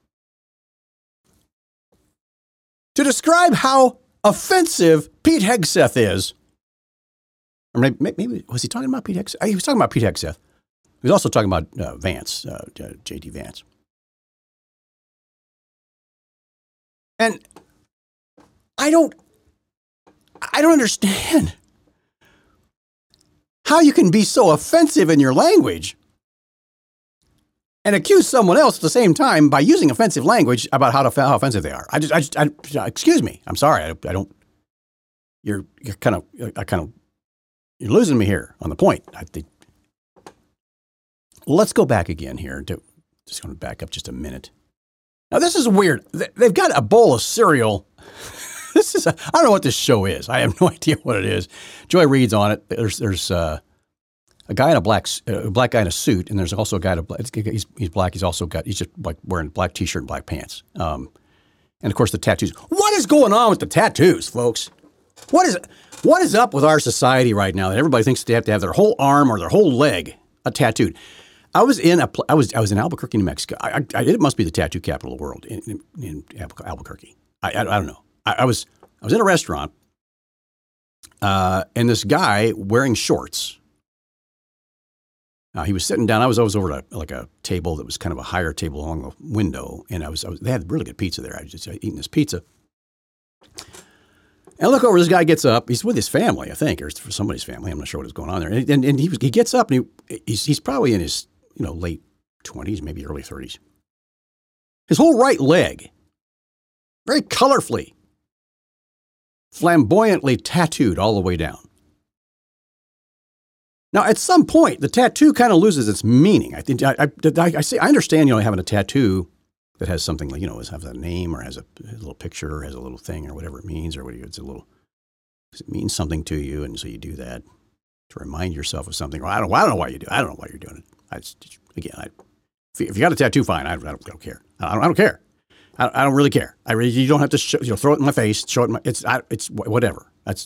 To describe how offensive Pete Hegseth is. Or maybe, maybe, was he talking about Pete Hegseth? He was talking about Pete Hegseth. He was also talking about uh, Vance, uh, J D Vance. And I don't, I don't understand how you can be so offensive in your language and accuse someone else at the same time by using offensive language about how, to, how offensive they are. I just, I just, I, excuse me. I'm sorry. I, I don't. You're, you're kind of, I kind of, you're losing me here on the point. I think. Let's go back again here. To, just going to back up just a minute. Now this is weird. They've got a bowl of cereal. This is, a, I don't know what this show is. I have no idea what it is. Joy Reid's on it. There's, there's uh, a guy in a black, a black guy in a suit, and there's also a guy in a black. He's, he's black. He's also got. He's just like wearing a black t-shirt and black pants. Um, and of course the tattoos. What is going on with the tattoos, folks? What is what is up with our society right now that everybody thinks they have to have their whole arm or their whole leg a tattooed? I was in a, I was I was in Albuquerque, New Mexico. I, I, it must be the tattoo capital of the world in, in, in Albuquerque. I, I, I don't know. I, I was I was in a restaurant, uh, and this guy wearing shorts. Uh, he was sitting down. I was always over at a, like a table that was kind of a higher table along the window, and I was, I was they had really good pizza there. I was just eating this pizza. And I look over, this guy gets up. He's with his family, I think, or for somebody's family. I'm not sure what was going on there. And, and, and he was, he gets up, and he, he's, he's probably in his you know late twenties, maybe early thirties. His whole right leg, very colorfully, flamboyantly tattooed all the way down. Now, at some point, the tattoo kind of loses its meaning. I think I, I, I, I say I understand, you know, having a tattoo that has something like, you know, has a name or has a, a little picture or has a little thing or whatever it means or what it's a little, does it mean something to you? And so you do that to remind yourself of something. Well, I don't, I don't know why you do. I don't know why you're doing it. I just, again, I, if, you, if you got a tattoo, fine. I, I, don't, I don't care. I don't, I don't care. I, I don't really care. I really, you don't have to show, you know, throw it in my face, show it in my, it's, I, it's whatever. That's,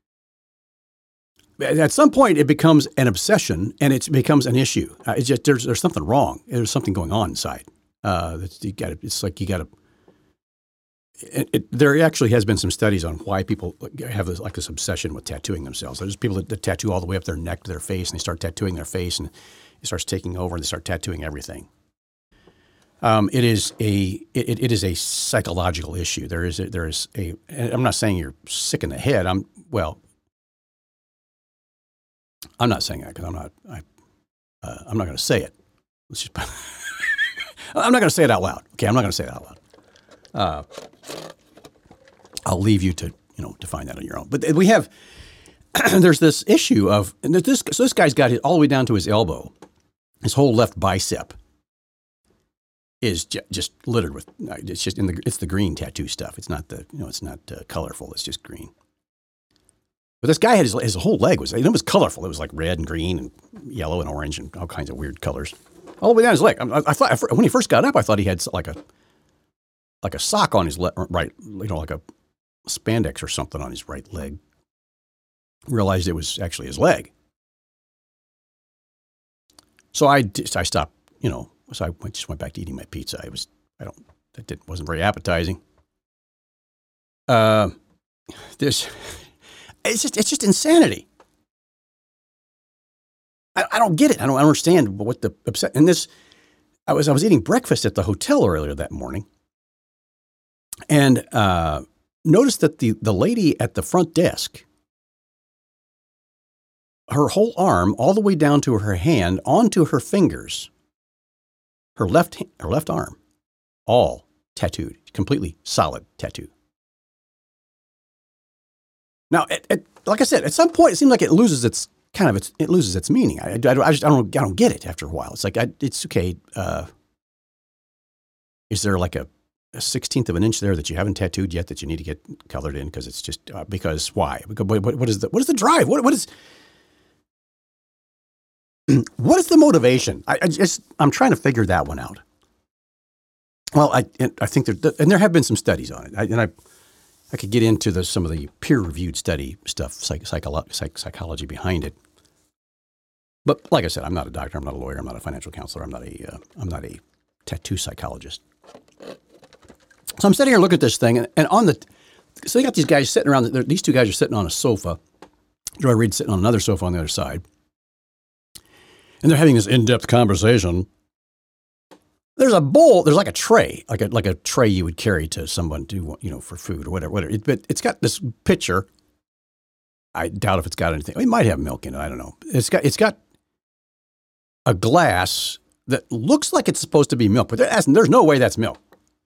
at some point, it becomes an obsession and it becomes an issue. Uh, it's just there's there's something wrong. There's something going on inside. Uh, you got it's like you got to. It, it, there actually has been some studies on why people have this, like this obsession with tattooing themselves. There's people that, that tattoo all the way up their neck to their face, and they start tattooing their face, and it starts taking over, and they start tattooing everything. Um, it is a it, it is a psychological issue. There is a, there is a. I'm not saying you're sick in the head. I'm well. I'm not saying that because I'm not. I, uh, I'm not going to say it. Let's just. I'm not going to say it out loud. Okay, I'm not going to say it out loud. Uh, I'll leave you to you know to find that on your own. But we have there's this issue of and this. So this guy's got it all the way down to his elbow. His whole left bicep is j- just littered with. It's just in the. It's the green tattoo stuff. It's not the. You know. It's not uh, colorful. It's just green. But this guy had his, his whole leg was, it was colorful. It was like red and green and yellow and orange and all kinds of weird colors. All the way down his leg. I, I thought, when he first got up, I thought he had like a, like a sock on his le- right, you know, like a spandex or something on his right leg. Realized it was actually his leg. So I, I stopped, you know, so I went, just went back to eating my pizza. I was, I don't, that did, wasn't very appetizing. Uh, this... It's just it's just insanity. I, I don't get it. I don't understand what the upset. And this, I was I was eating breakfast at the hotel earlier that morning, and uh, noticed that the the lady at the front desk, her whole arm, all the way down to her hand, onto her fingers, her left her left arm, all tattooed, completely solid tattoo. Now, it, it, like I said, at some point, it seems like it loses its kind of its it loses its meaning. I, I, I just I don't I don't get it after a while. It's like I, it's okay. Uh, is there like a, a sixteenth of an inch there that you haven't tattooed yet that you need to get colored in because it's just uh, because why? Because what, what is the what is the drive? What what is what is the motivation? I, I just I'm trying to figure that one out. Well, I I think there and there have been some studies on it, I, and I. I could get into the, some of the peer-reviewed study stuff, psych, psycholo- psych, psychology behind it. But like I said, I'm not a doctor. I'm not a lawyer. I'm not a financial counselor. I'm not a uh, I'm not a tattoo psychologist. So I'm sitting here looking at this thing, and, and on the so they got these guys sitting around. These two guys are sitting on a sofa. Joy Reid's sitting on another sofa on the other side, and they're having this in-depth conversation. There's a bowl. There's like a tray, like a like a tray you would carry to someone to you know for food or whatever. whatever. It, but it's got this pitcher. I doubt if it's got anything. It might have milk in it. I don't know. It's got it's got a glass that looks like it's supposed to be milk, but there's, there's no way that's milk.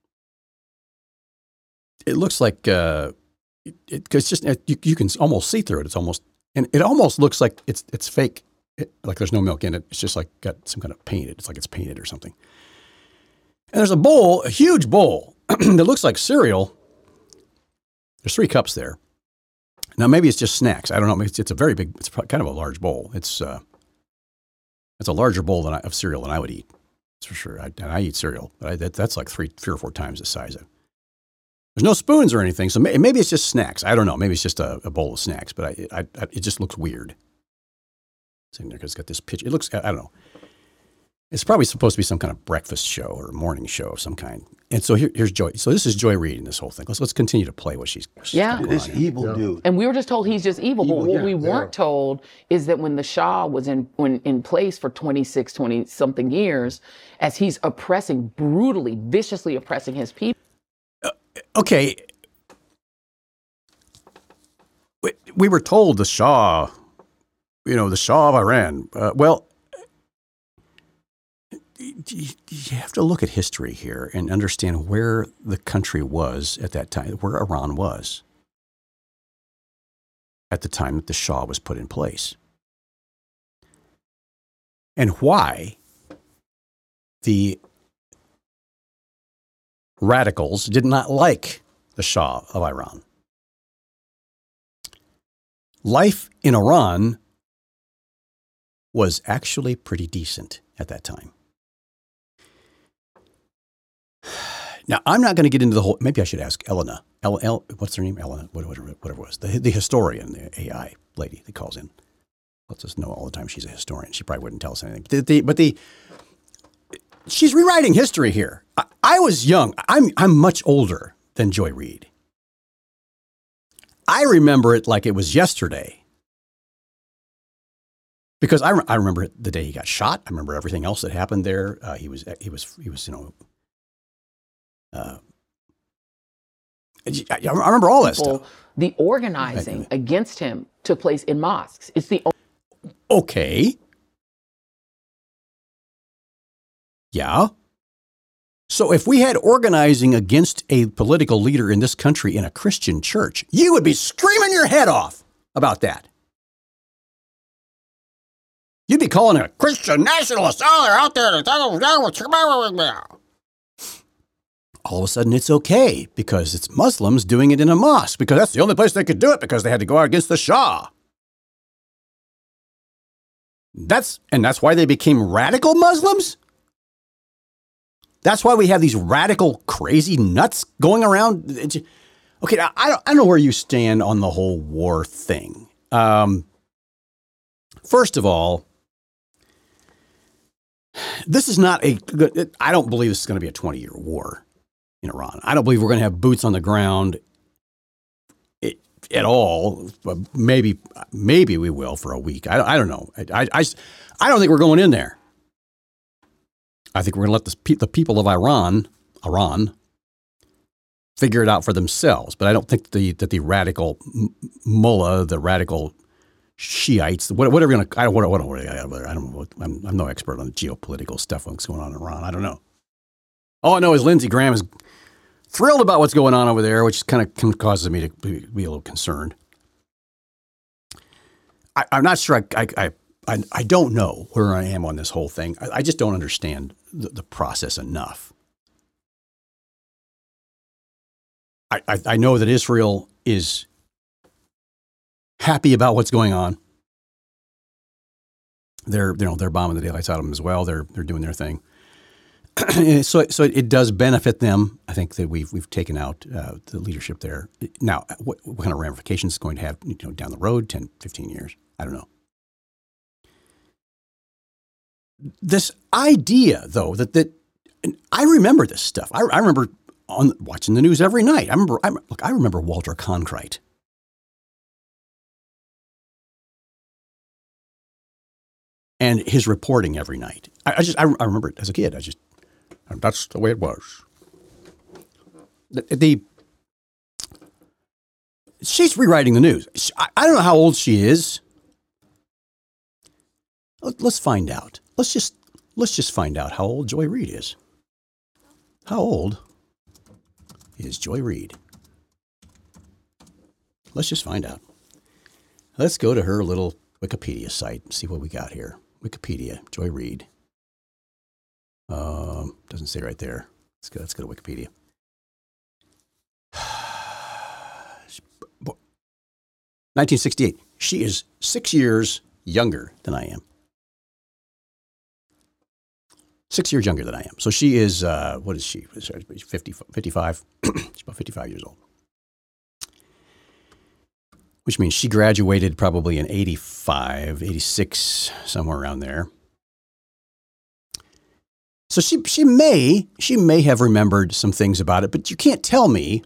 It looks like uh, it, it, it's just you, you can almost see through it. It's almost and it almost looks like it's it's fake. It, like there's no milk in it. It's just like got some kind of painted. It's like it's painted or something. And there's a bowl, a huge bowl that looks like cereal. There's three cups there. Now maybe it's just snacks. I don't know. Maybe it's, it's a very big. It's kind of a large bowl. It's uh, it's a larger bowl than I, of cereal than I would eat. That's for sure. I, and I eat cereal, but I, that, that's like three, three or four times the size of. There's no spoons or anything, so may, maybe it's just snacks. I don't know. Maybe it's just a, a bowl of snacks, but I, I, I, it just looks weird. Sitting there because it's got this pitch. It looks. I don't know. It's probably supposed to be some kind of breakfast show or morning show of some kind. And so here, here's Joy. So this is Joy Reid in this whole thing. Let's let's continue to play what she's. she's Yeah. got going This on here. evil dude. And we were just told he's just evil. Evil, but what yeah, we yeah. weren't told is that when the Shah was in when in place for twenty-six, twenty something years, as he's oppressing, brutally, viciously oppressing his people. Okay. We, we were told the Shah, you know, the Shah of Iran. Uh, well, you have to look at history here and understand where the country was at that time, where Iran was at the time that the Shah was put in place. And why the radicals did not like the Shah of Iran. Life in Iran was actually pretty decent at that time. Now, I'm not going to get into the whole, maybe I should ask Elena. El, El, what's her name? Elena, whatever, whatever it was. The, the historian, the A I lady that calls in. Lets us know all the time she's a historian. She probably wouldn't tell us anything. But the, the, but the she's rewriting history here. I, I was young. I'm, I'm much older than Joy Reid. I remember it like it was yesterday. Because I, I remember the day he got shot. I remember everything else that happened there. Uh, he was, he was, he was, you know, uh, I, I remember all that People, stuff. The organizing against him took place in mosques. It's the Okay. Yeah. So if we had organizing against a political leader in this country in a Christian church, you would be screaming your head off about that. You'd be calling it a Christian nationalist. Oh, they're out there. All of a sudden, it's okay because it's Muslims doing it in a mosque because that's the only place they could do it because they had to go out against the Shah. That's and that's why they became radical Muslims? That's why we have these radical, crazy nuts going around. Okay, I don't, I don't know where you stand on the whole war thing. Um, first of all, this is not a good, I don't believe this is going to be a twenty-year war in Iran. I don't believe we're going to have boots on the ground it, at all. Maybe maybe we will for a week. I, I don't know. I, I, I don't think we're going in there. I think we're going to let the, the people of Iran, Iran, figure it out for themselves. But I don't think the, that the radical mullah, the radical Shiites, whatever, gonna, I don't, what, what, I don't know. I'm, I'm no expert on the geopolitical stuff that's going on in Iran. I don't know. All I know is Lindsey Graham is thrilled about what's going on over there, which kind of causes me to be, be a little concerned. I, I'm not sure. I, I, I, I don't know where I am on this whole thing. I, I just don't understand the, the process enough. I, I, I know that Israel is happy about what's going on. They're, you know, they're bombing the daylights out of them as well. They're, they're doing their thing. so, so it does benefit them. I think that we've we've taken out uh, the leadership there. Now, what, what kind of ramifications it's going to have, you know, down the road, ten, fifteen years? I don't know. This idea, though, that that I remember this stuff. I, I remember on watching the news every night. I remember. I, look, I remember Walter Cronkite. And his reporting every night. I, I just I, I remember it as a kid. I just that's the way it was. The, the she's rewriting the news. She, I, I don't know how old she is. Let, let's find out. Let's just let's just find out how old Joy Reid is. How old is Joy Reid? Let's just find out. Let's go to her little Wikipedia site and see what we got here. Wikipedia, Joy Reid. Um, doesn't say right there. Let's go. Let's go to Wikipedia. nineteen sixty-eight. She is six years younger than I am. Six years younger than I am. So she is, uh, what is she? fifty, fifty-five. She's about fifty-five years old. Which means she graduated probably in eighty-five, eighty-six, somewhere around there. So she she may she may have remembered some things about it, but you can't tell me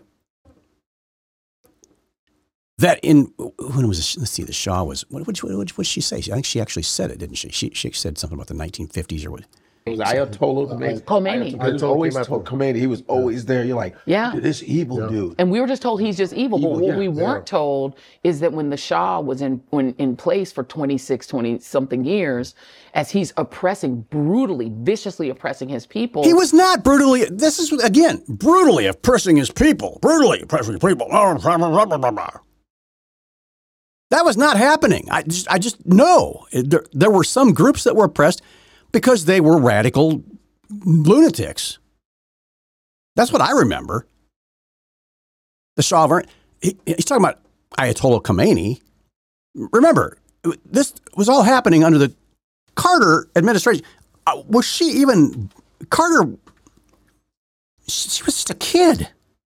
that in when was it, let's see, the Shah was what what what did she say? I think she actually said it, didn't she? She she said something about the nineteen fifties or what? It was Ayatollah Khomeini. Khomeini. I was always told Khomeini. He was always there. You're like, yeah, this evil yeah. dude. And we were just told he's just evil. evil but what yeah, we weren't yeah. told is that when the Shah was in when in place for twenty-six, twenty something years, as he's oppressing, brutally, viciously oppressing his people. He was not brutally. This is again brutally oppressing his people. Brutally oppressing his people. That was not happening. I just, I just know there, there were some groups that were oppressed because they were radical lunatics. That's what I remember. The Shah, he, he's talking about Ayatollah Khomeini. Remember, this was all happening under the Carter administration. Uh, was she even, Carter, she, she was just a kid.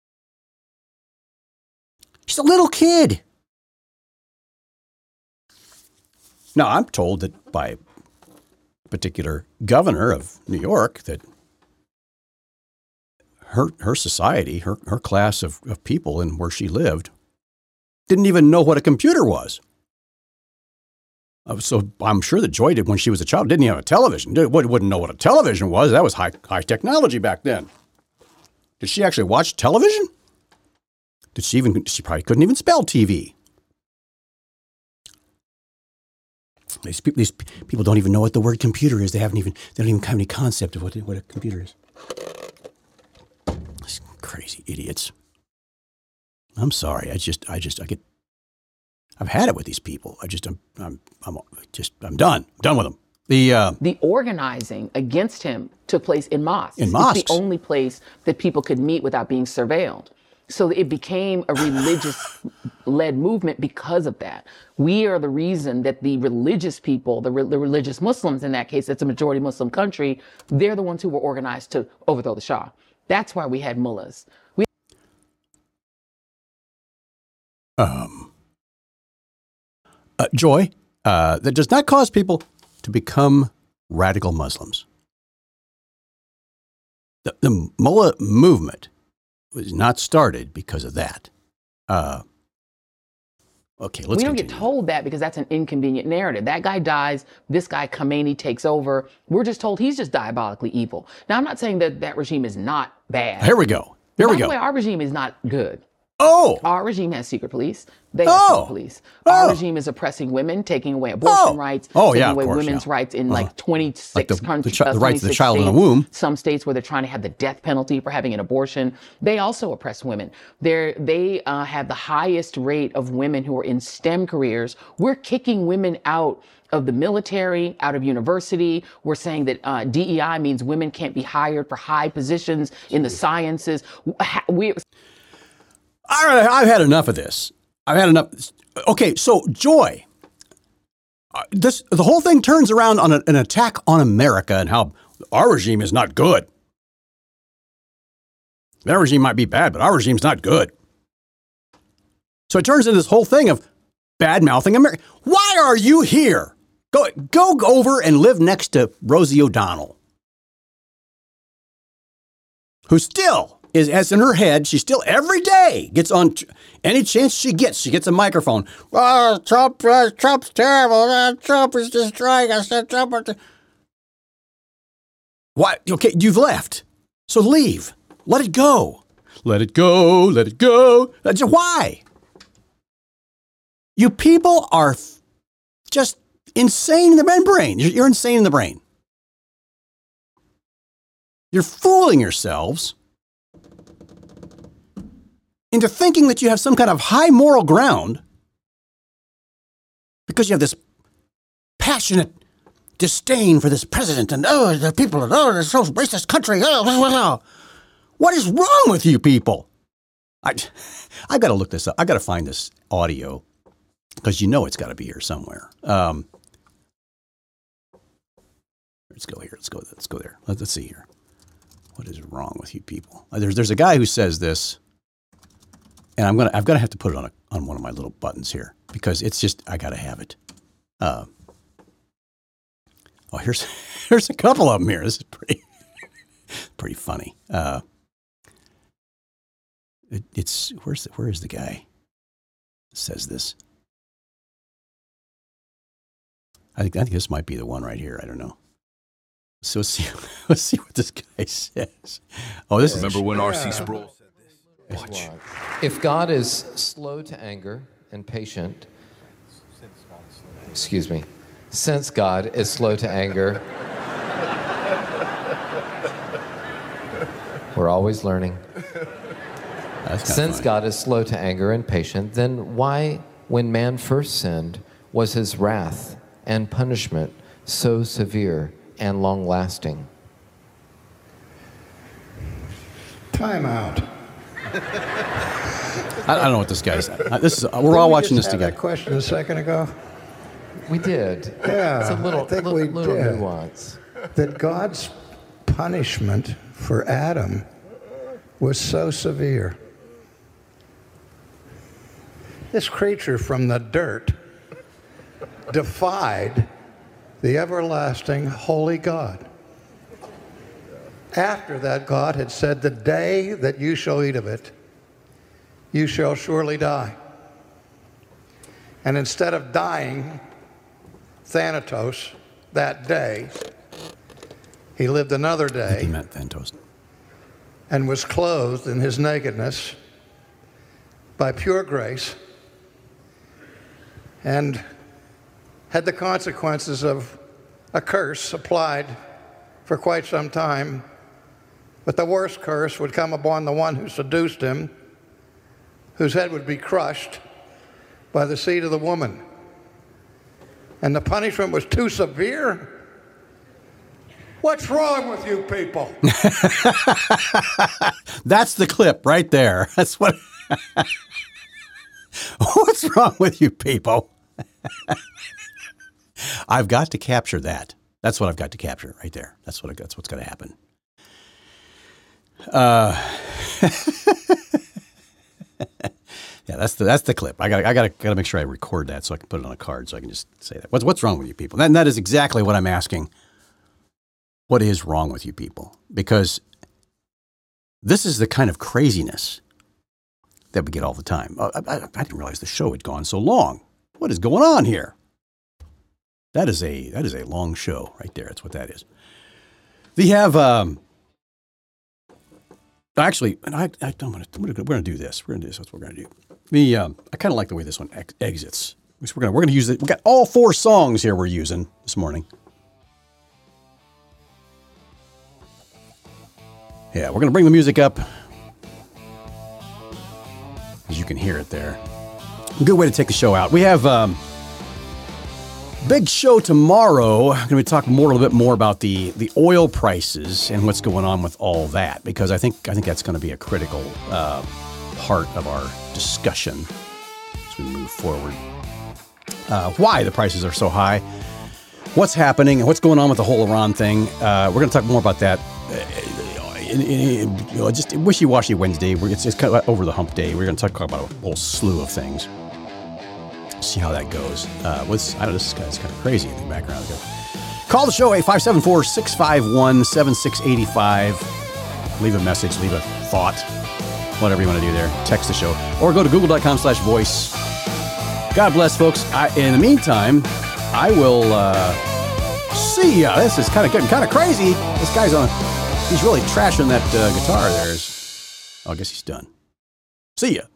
She's a little kid. Now, I'm told that by a particular governor of New York that her her society, her, her class of, of people and where she lived, didn't even know what a computer was. Uh, so I'm sure that Joy did when she was a child, didn't even have a television. Did, wouldn't know what a television was. That was high high technology back then. Did she actually watch television? Did she even, she probably couldn't even spell T V. These, these people don't even know what the word computer is. They haven't even, they don't even have any concept of what, what a computer is. These crazy idiots. I'm sorry. I just, I just, I get, I've had it with these people. I just, I'm, I'm, I'm just, I'm done. I'm done with them. The, uh, the organizing against him took place in mosques. In mosques. It's the only place that people could meet without being surveilled. So it became a religious-led movement because of that. We are the reason that the religious people, the, re- the religious Muslims in that case, it's a majority Muslim country, they're the ones who were organized to overthrow the Shah. That's why we had mullahs. We- um, uh, Joy, uh, that does not cause people to become radical Muslims. The, the mullah movement was not started because of that. Uh, okay, let's We don't continue. get told that because that's an inconvenient narrative. That guy dies, this guy Khomeini takes over. We're just told he's just diabolically evil. Now, I'm not saying that that regime is not bad. Here we go. Here By we the go. way, our regime is not good. Oh! Our regime has secret police. They have Oh! secret police. Our Oh! regime is oppressing women, taking away abortion Oh! rights, Oh, taking yeah, of away course, women's yeah. rights in Uh-huh. like twenty-six Like the- the countries. chi- the rights of the child in the states. womb. Some states where they're trying to have the death penalty for having an abortion. They also oppress women. They're, they uh, have the highest rate of women who are in STEM careers. We're kicking women out of the military, out of university. We're saying that uh, D E I means women can't be hired for high positions in the sciences. We, All right, I've had enough of this. I've had enough. Okay, so Joy, uh, this the whole thing turns around on a, an attack on America and how our regime is not good. Their regime might be bad, but our regime's not good. So it turns into this whole thing of bad-mouthing America. Why are you here? Go, go over and live next to Rosie O'Donnell, who still is, as in her head, she still every day gets on t- any chance she gets, she gets a microphone. Oh, Trump, uh, Trump's terrible. Uh, Trump is destroying us. Uh, Trump. Uh, Why? Okay, you've left. So leave. Let it go. Let it go. Let it go. That's why. You people are f- just insane in the brain. You're, you're insane in the brain. You're fooling yourselves into thinking that you have some kind of high moral ground because you have this passionate disdain for this president and, oh, the people, oh, this so racist country. Oh, blah, blah, blah. What is wrong with you people? I, I got to look this up. I got to find this audio because you know it's got to be here somewhere. Um, let's go here. Let's go. Let's go there. Let's, let's see here. What is wrong with you people? Uh, There's there's a guy who says this, and I'm gonna I've got to have to put it on a, on one of my little buttons here because it's just I got to have it. Uh, oh, here's here's a couple of them here. This is pretty pretty funny. Uh, it, it's where's the, where is the guy that says this? I think I think this might be the one right here. I don't know. So let's see, let's see what this guy says. Oh, this Remember is when R C Sproul said this? Watch. If God is slow to anger and patient, excuse me, since God is slow to anger, we're always learning. Since funny. God is slow to anger and patient, then why, when man first sinned, was his wrath and punishment so severe and long-lasting? Time out. I, I don't know what this guy's. Uh, this is. Uh, we're all Didn't we watching just this have together. that question a second ago? We did. Yeah, It's a little, I think little, we little did. nuance. That God's punishment for Adam was so severe. This creature from the dirt defied the everlasting holy God. After that, God had said, the day that you shall eat of it, you shall surely die. And instead of dying, Thanatos, that day, he lived another I think he day meant Thanatos. and was clothed in his nakedness by pure grace and had the consequences of a curse applied for quite some time. But the worst curse would come upon the one who seduced him, whose head would be crushed by the seed of the woman. And the punishment was too severe. What's wrong with you people? That's the clip right there. That's what. What's wrong with you people? I've got to capture that. That's what I've got to capture right there. That's what. I, that's what's going to happen. Uh, yeah, that's the that's the clip. I got I got to got to make sure I record that so I can put it on a card so I can just say that. What's what's wrong with you people? And that is exactly what I'm asking. What is wrong with you people? Because this is the kind of craziness that we get all the time. I, I, I didn't realize the show had gone so long. What is going on here? That is a that is a long show right there. That's what that is. We have um, actually, and I, I don't want to. We're going to do this. We're going to do this. That's what we're going to do. The um, I kind of like the way this one ex- exits. We're going to we're going to use it. We got all four songs here we're using this morning. Yeah, we're going to bring the music up, as you can hear it there. A good way to take the show out. We have um, big show tomorrow. I'm going to be talking more a little bit more about the the oil prices and what's going on with all that, because I think I think that's going to be a critical uh, part of our discussion as we move forward. Uh, why the prices are so high, what's happening, and what's going on with the whole Iran thing. Uh, we're going to talk more about that. In, in, you know, just wishy-washy Wednesday. We're, it's, it's kind of over the hump day. We're going to talk about a whole slew of things. See how that goes. Uh, what's, I don't know, this is kind of, kind of crazy in the background. Call the show, eight five seven four, six five one, seven six eight five. Leave a message, leave a thought, whatever you want to do there. Text the show. Or go to google.com slash voice. God bless, folks. I, in the meantime, I will uh, see ya. This is kind of getting kind of crazy. This guy's on... He's really trashing that uh, guitar there. Oh, I guess he's done. See ya.